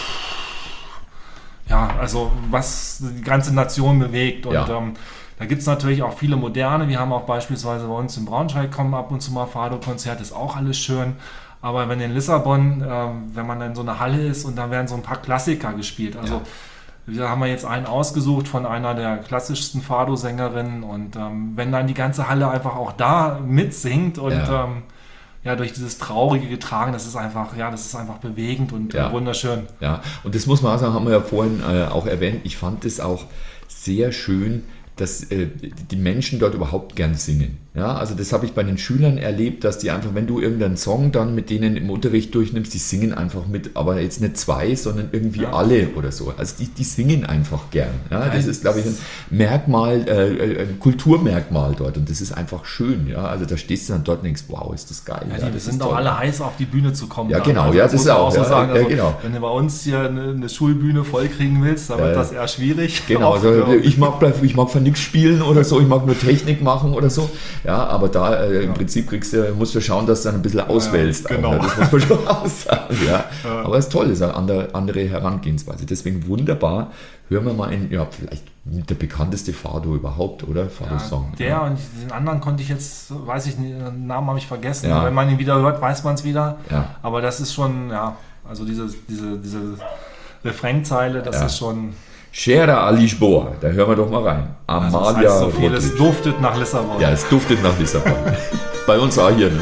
also was die ganze Nation bewegt. Und da gibt es natürlich auch viele moderne. Wir haben auch beispielsweise bei uns in Braunschweig kommen ab und zu mal Fado-Konzerte, ist auch alles schön. Aber wenn in Lissabon, wenn man in so einer Halle ist und dann werden so ein paar Klassiker gespielt. Also da haben wir jetzt einen ausgesucht von einer der klassischsten Fado-Sängerinnen. Und wenn dann die ganze Halle einfach auch da mitsingt und durch dieses traurige Getragen, das ist einfach bewegend und wunderschön. Ja, und das muss man auch sagen, haben wir ja vorhin auch erwähnt, ich fand es auch sehr schön, dass die Menschen dort überhaupt gern singen. Ja, also das habe ich bei den Schülern erlebt, dass die einfach, wenn du irgendeinen Song dann mit denen im Unterricht durchnimmst, die singen einfach mit, aber jetzt nicht zwei, sondern irgendwie alle oder so. Also die singen einfach gern. Ja, das ist, glaube ich, ein Merkmal, ein Kulturmerkmal dort und das ist einfach schön. Ja, also da stehst du dann dort und denkst, wow, ist das geil. Ja, wir sind auch alle heiß, auf die Bühne zu kommen. Ja, genau. Also, das ist auch so sagen. Also, genau. Wenn du bei uns hier eine Schulbühne vollkriegen willst, dann wird das eher schwierig. Genau, also ich mag für nichts spielen oder so, ich mag nur Technik machen oder so. Ja, aber da im Prinzip musst du schauen, dass du dann ein bisschen auswählst. Genau. Auch, das muss man schon aussagen. Ja. Aber es ist toll, es ist eine andere Herangehensweise. Deswegen wunderbar. Hören wir mal vielleicht der bekannteste Fado überhaupt, oder? Fado-Song. Der und den anderen konnte ich jetzt, weiß ich nicht, den Namen habe ich vergessen. Ja. Wenn man ihn wieder hört, weiß man es wieder. Ja. Aber das ist schon, also diese Refrainzeile, das ist schon... Cheira a Lisboa, da hören wir doch mal rein. Amalia also das heißt so viel, es duftet nach Lissabon. Ja, es duftet nach Lissabon. Bei uns auch hier, ne?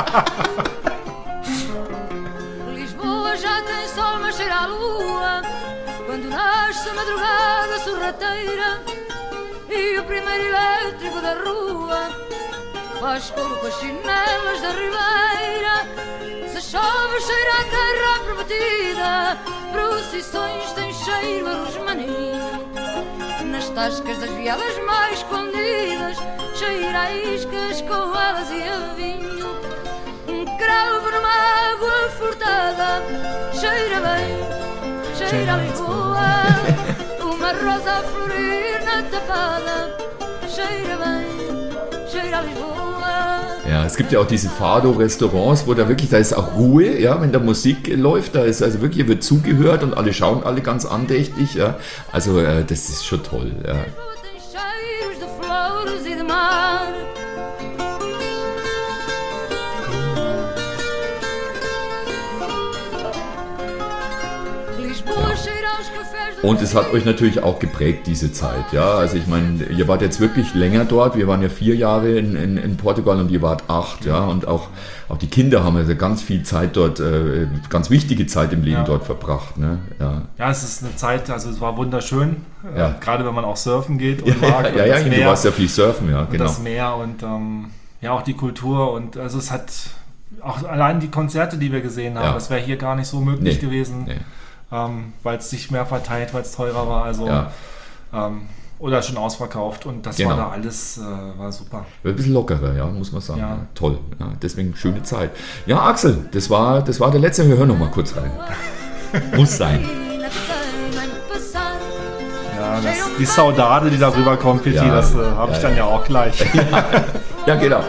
Lisboa já tem sol, mas cheira a lua. Quando nasce a madrugada sorrateira e o primeiro elétrico da rua faz coro com as chinelas da ribeira. Se chove, cheira a terra prometida. Procissões têm cheiro a rosmaninho. Nas tascas das viadas mais escondidas cheira a iscas com elas e a vinho. Cravo numa água furtada cheira bem, cheira a Lisboa. Uma rosa a florir na tapada cheira bem, cheira a Lisboa. Ja, es gibt ja auch diese Fado-Restaurants, wo da ist auch Ruhe, ja, wenn da Musik läuft, da ist also wirklich, wird zugehört und alle schauen alle ganz andächtig, ja. Also das ist schon toll, ja. Und es hat euch natürlich auch geprägt, diese Zeit. Ja, also ich meine, ihr wart jetzt wirklich länger dort. Wir waren ja 4 Jahre in Portugal und ihr wart 8. Ja, und auch die Kinder haben also ganz viel Zeit dort, ganz wichtige Zeit im Leben dort verbracht. Ne? Ja, es ist eine Zeit, also es war wunderschön. Gerade wenn man auch surfen geht und mag. Ja, und du warst ja viel surfen, ja, genau. Das Meer und auch die Kultur. Und also es hat auch allein die Konzerte, die wir gesehen haben, das wäre hier gar nicht so möglich gewesen. Nee. Weil es sich mehr verteilt, weil es teurer war, also oder schon ausverkauft und das war da alles, war super. Ein bisschen lockerer, ja, muss man sagen. Ja. Toll, ja, deswegen schöne Zeit. Ja, Axel, das war der letzte, wir hören noch mal kurz rein. Muss sein. Ja, die Saudade, die darüber kommt, Pitti, das habe ich dann ja auch gleich. Ja, genau.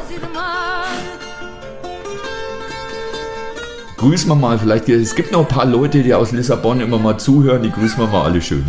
Grüßen wir mal, vielleicht, es gibt noch ein paar Leute, die aus Lissabon immer mal zuhören, die grüßen wir mal alle schön.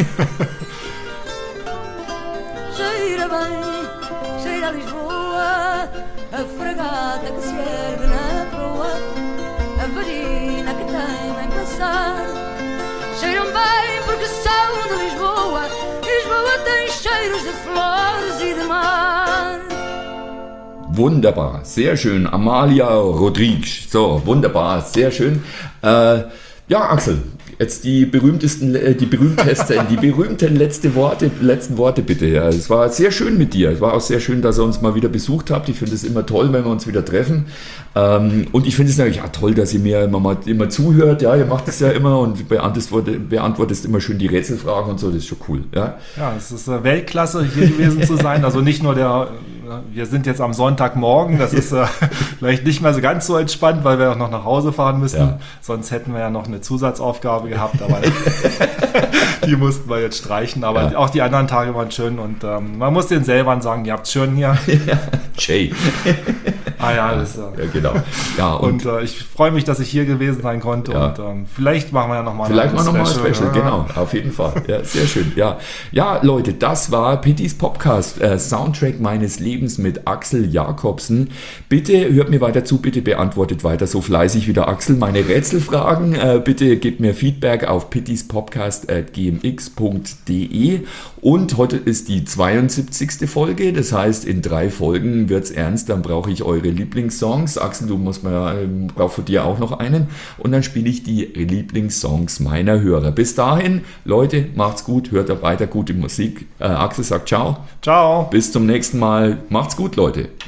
Cheira bem, cheira a Lisboa, a fragata que se ergue na proa, a varina que tem bem passar. Cheiram bem porque são de Lisboa, Lisboa tem cheiros de flores e de mar. wunderbar, sehr schön. Amalia Rodriguez, so, wunderbar, sehr schön. Ja, Axel, jetzt die berühmten letzten Worte bitte. Ja, es war sehr schön mit dir. Es war auch sehr schön, dass ihr uns mal wieder besucht habt. Ich finde es immer toll, wenn wir uns wieder treffen. Und ich finde es natürlich auch toll, dass ihr mir immer zuhört. Ja, ihr macht es ja immer und beantwortet immer schön die Rätselfragen und so. Das ist schon cool. Ja, es ist Weltklasse, hier gewesen zu sein. Also nicht nur wir sind jetzt am Sonntagmorgen. Das ist vielleicht nicht mehr so ganz so entspannt, weil wir auch noch nach Hause fahren müssen. Ja. Sonst hätten wir ja noch eine Zusatzaufgabe gehabt, aber die mussten wir jetzt streichen. Aber auch die anderen Tage waren schön und man muss den Selbern sagen, ihr habt es schön hier. Jay. Genau. Ja, und ich freue mich, dass ich hier gewesen sein konnte und vielleicht machen wir ja nochmal ein Special. Genau, auf jeden Fall. Ja, sehr schön. Ja, Leute, das war Pittys Podcast, Soundtrack meines Lebens mit Axel Jakobsen. Bitte hört mir weiter zu, bitte beantwortet weiter so fleißig wie der Axel meine Rätselfragen. Bitte gebt mir Feedback auf pittyspodcast@gmx.de. Und heute ist die 72. Folge, das heißt, in 3 Folgen wird es ernst, dann brauche ich eure Lieblingssongs. Axel, brauchst von dir auch noch einen. Und dann spiele ich die Lieblingssongs meiner Hörer. Bis dahin, Leute, macht's gut, hört weiter gute Musik. Axel sagt ciao. Ciao. Bis zum nächsten Mal. Macht's gut, Leute.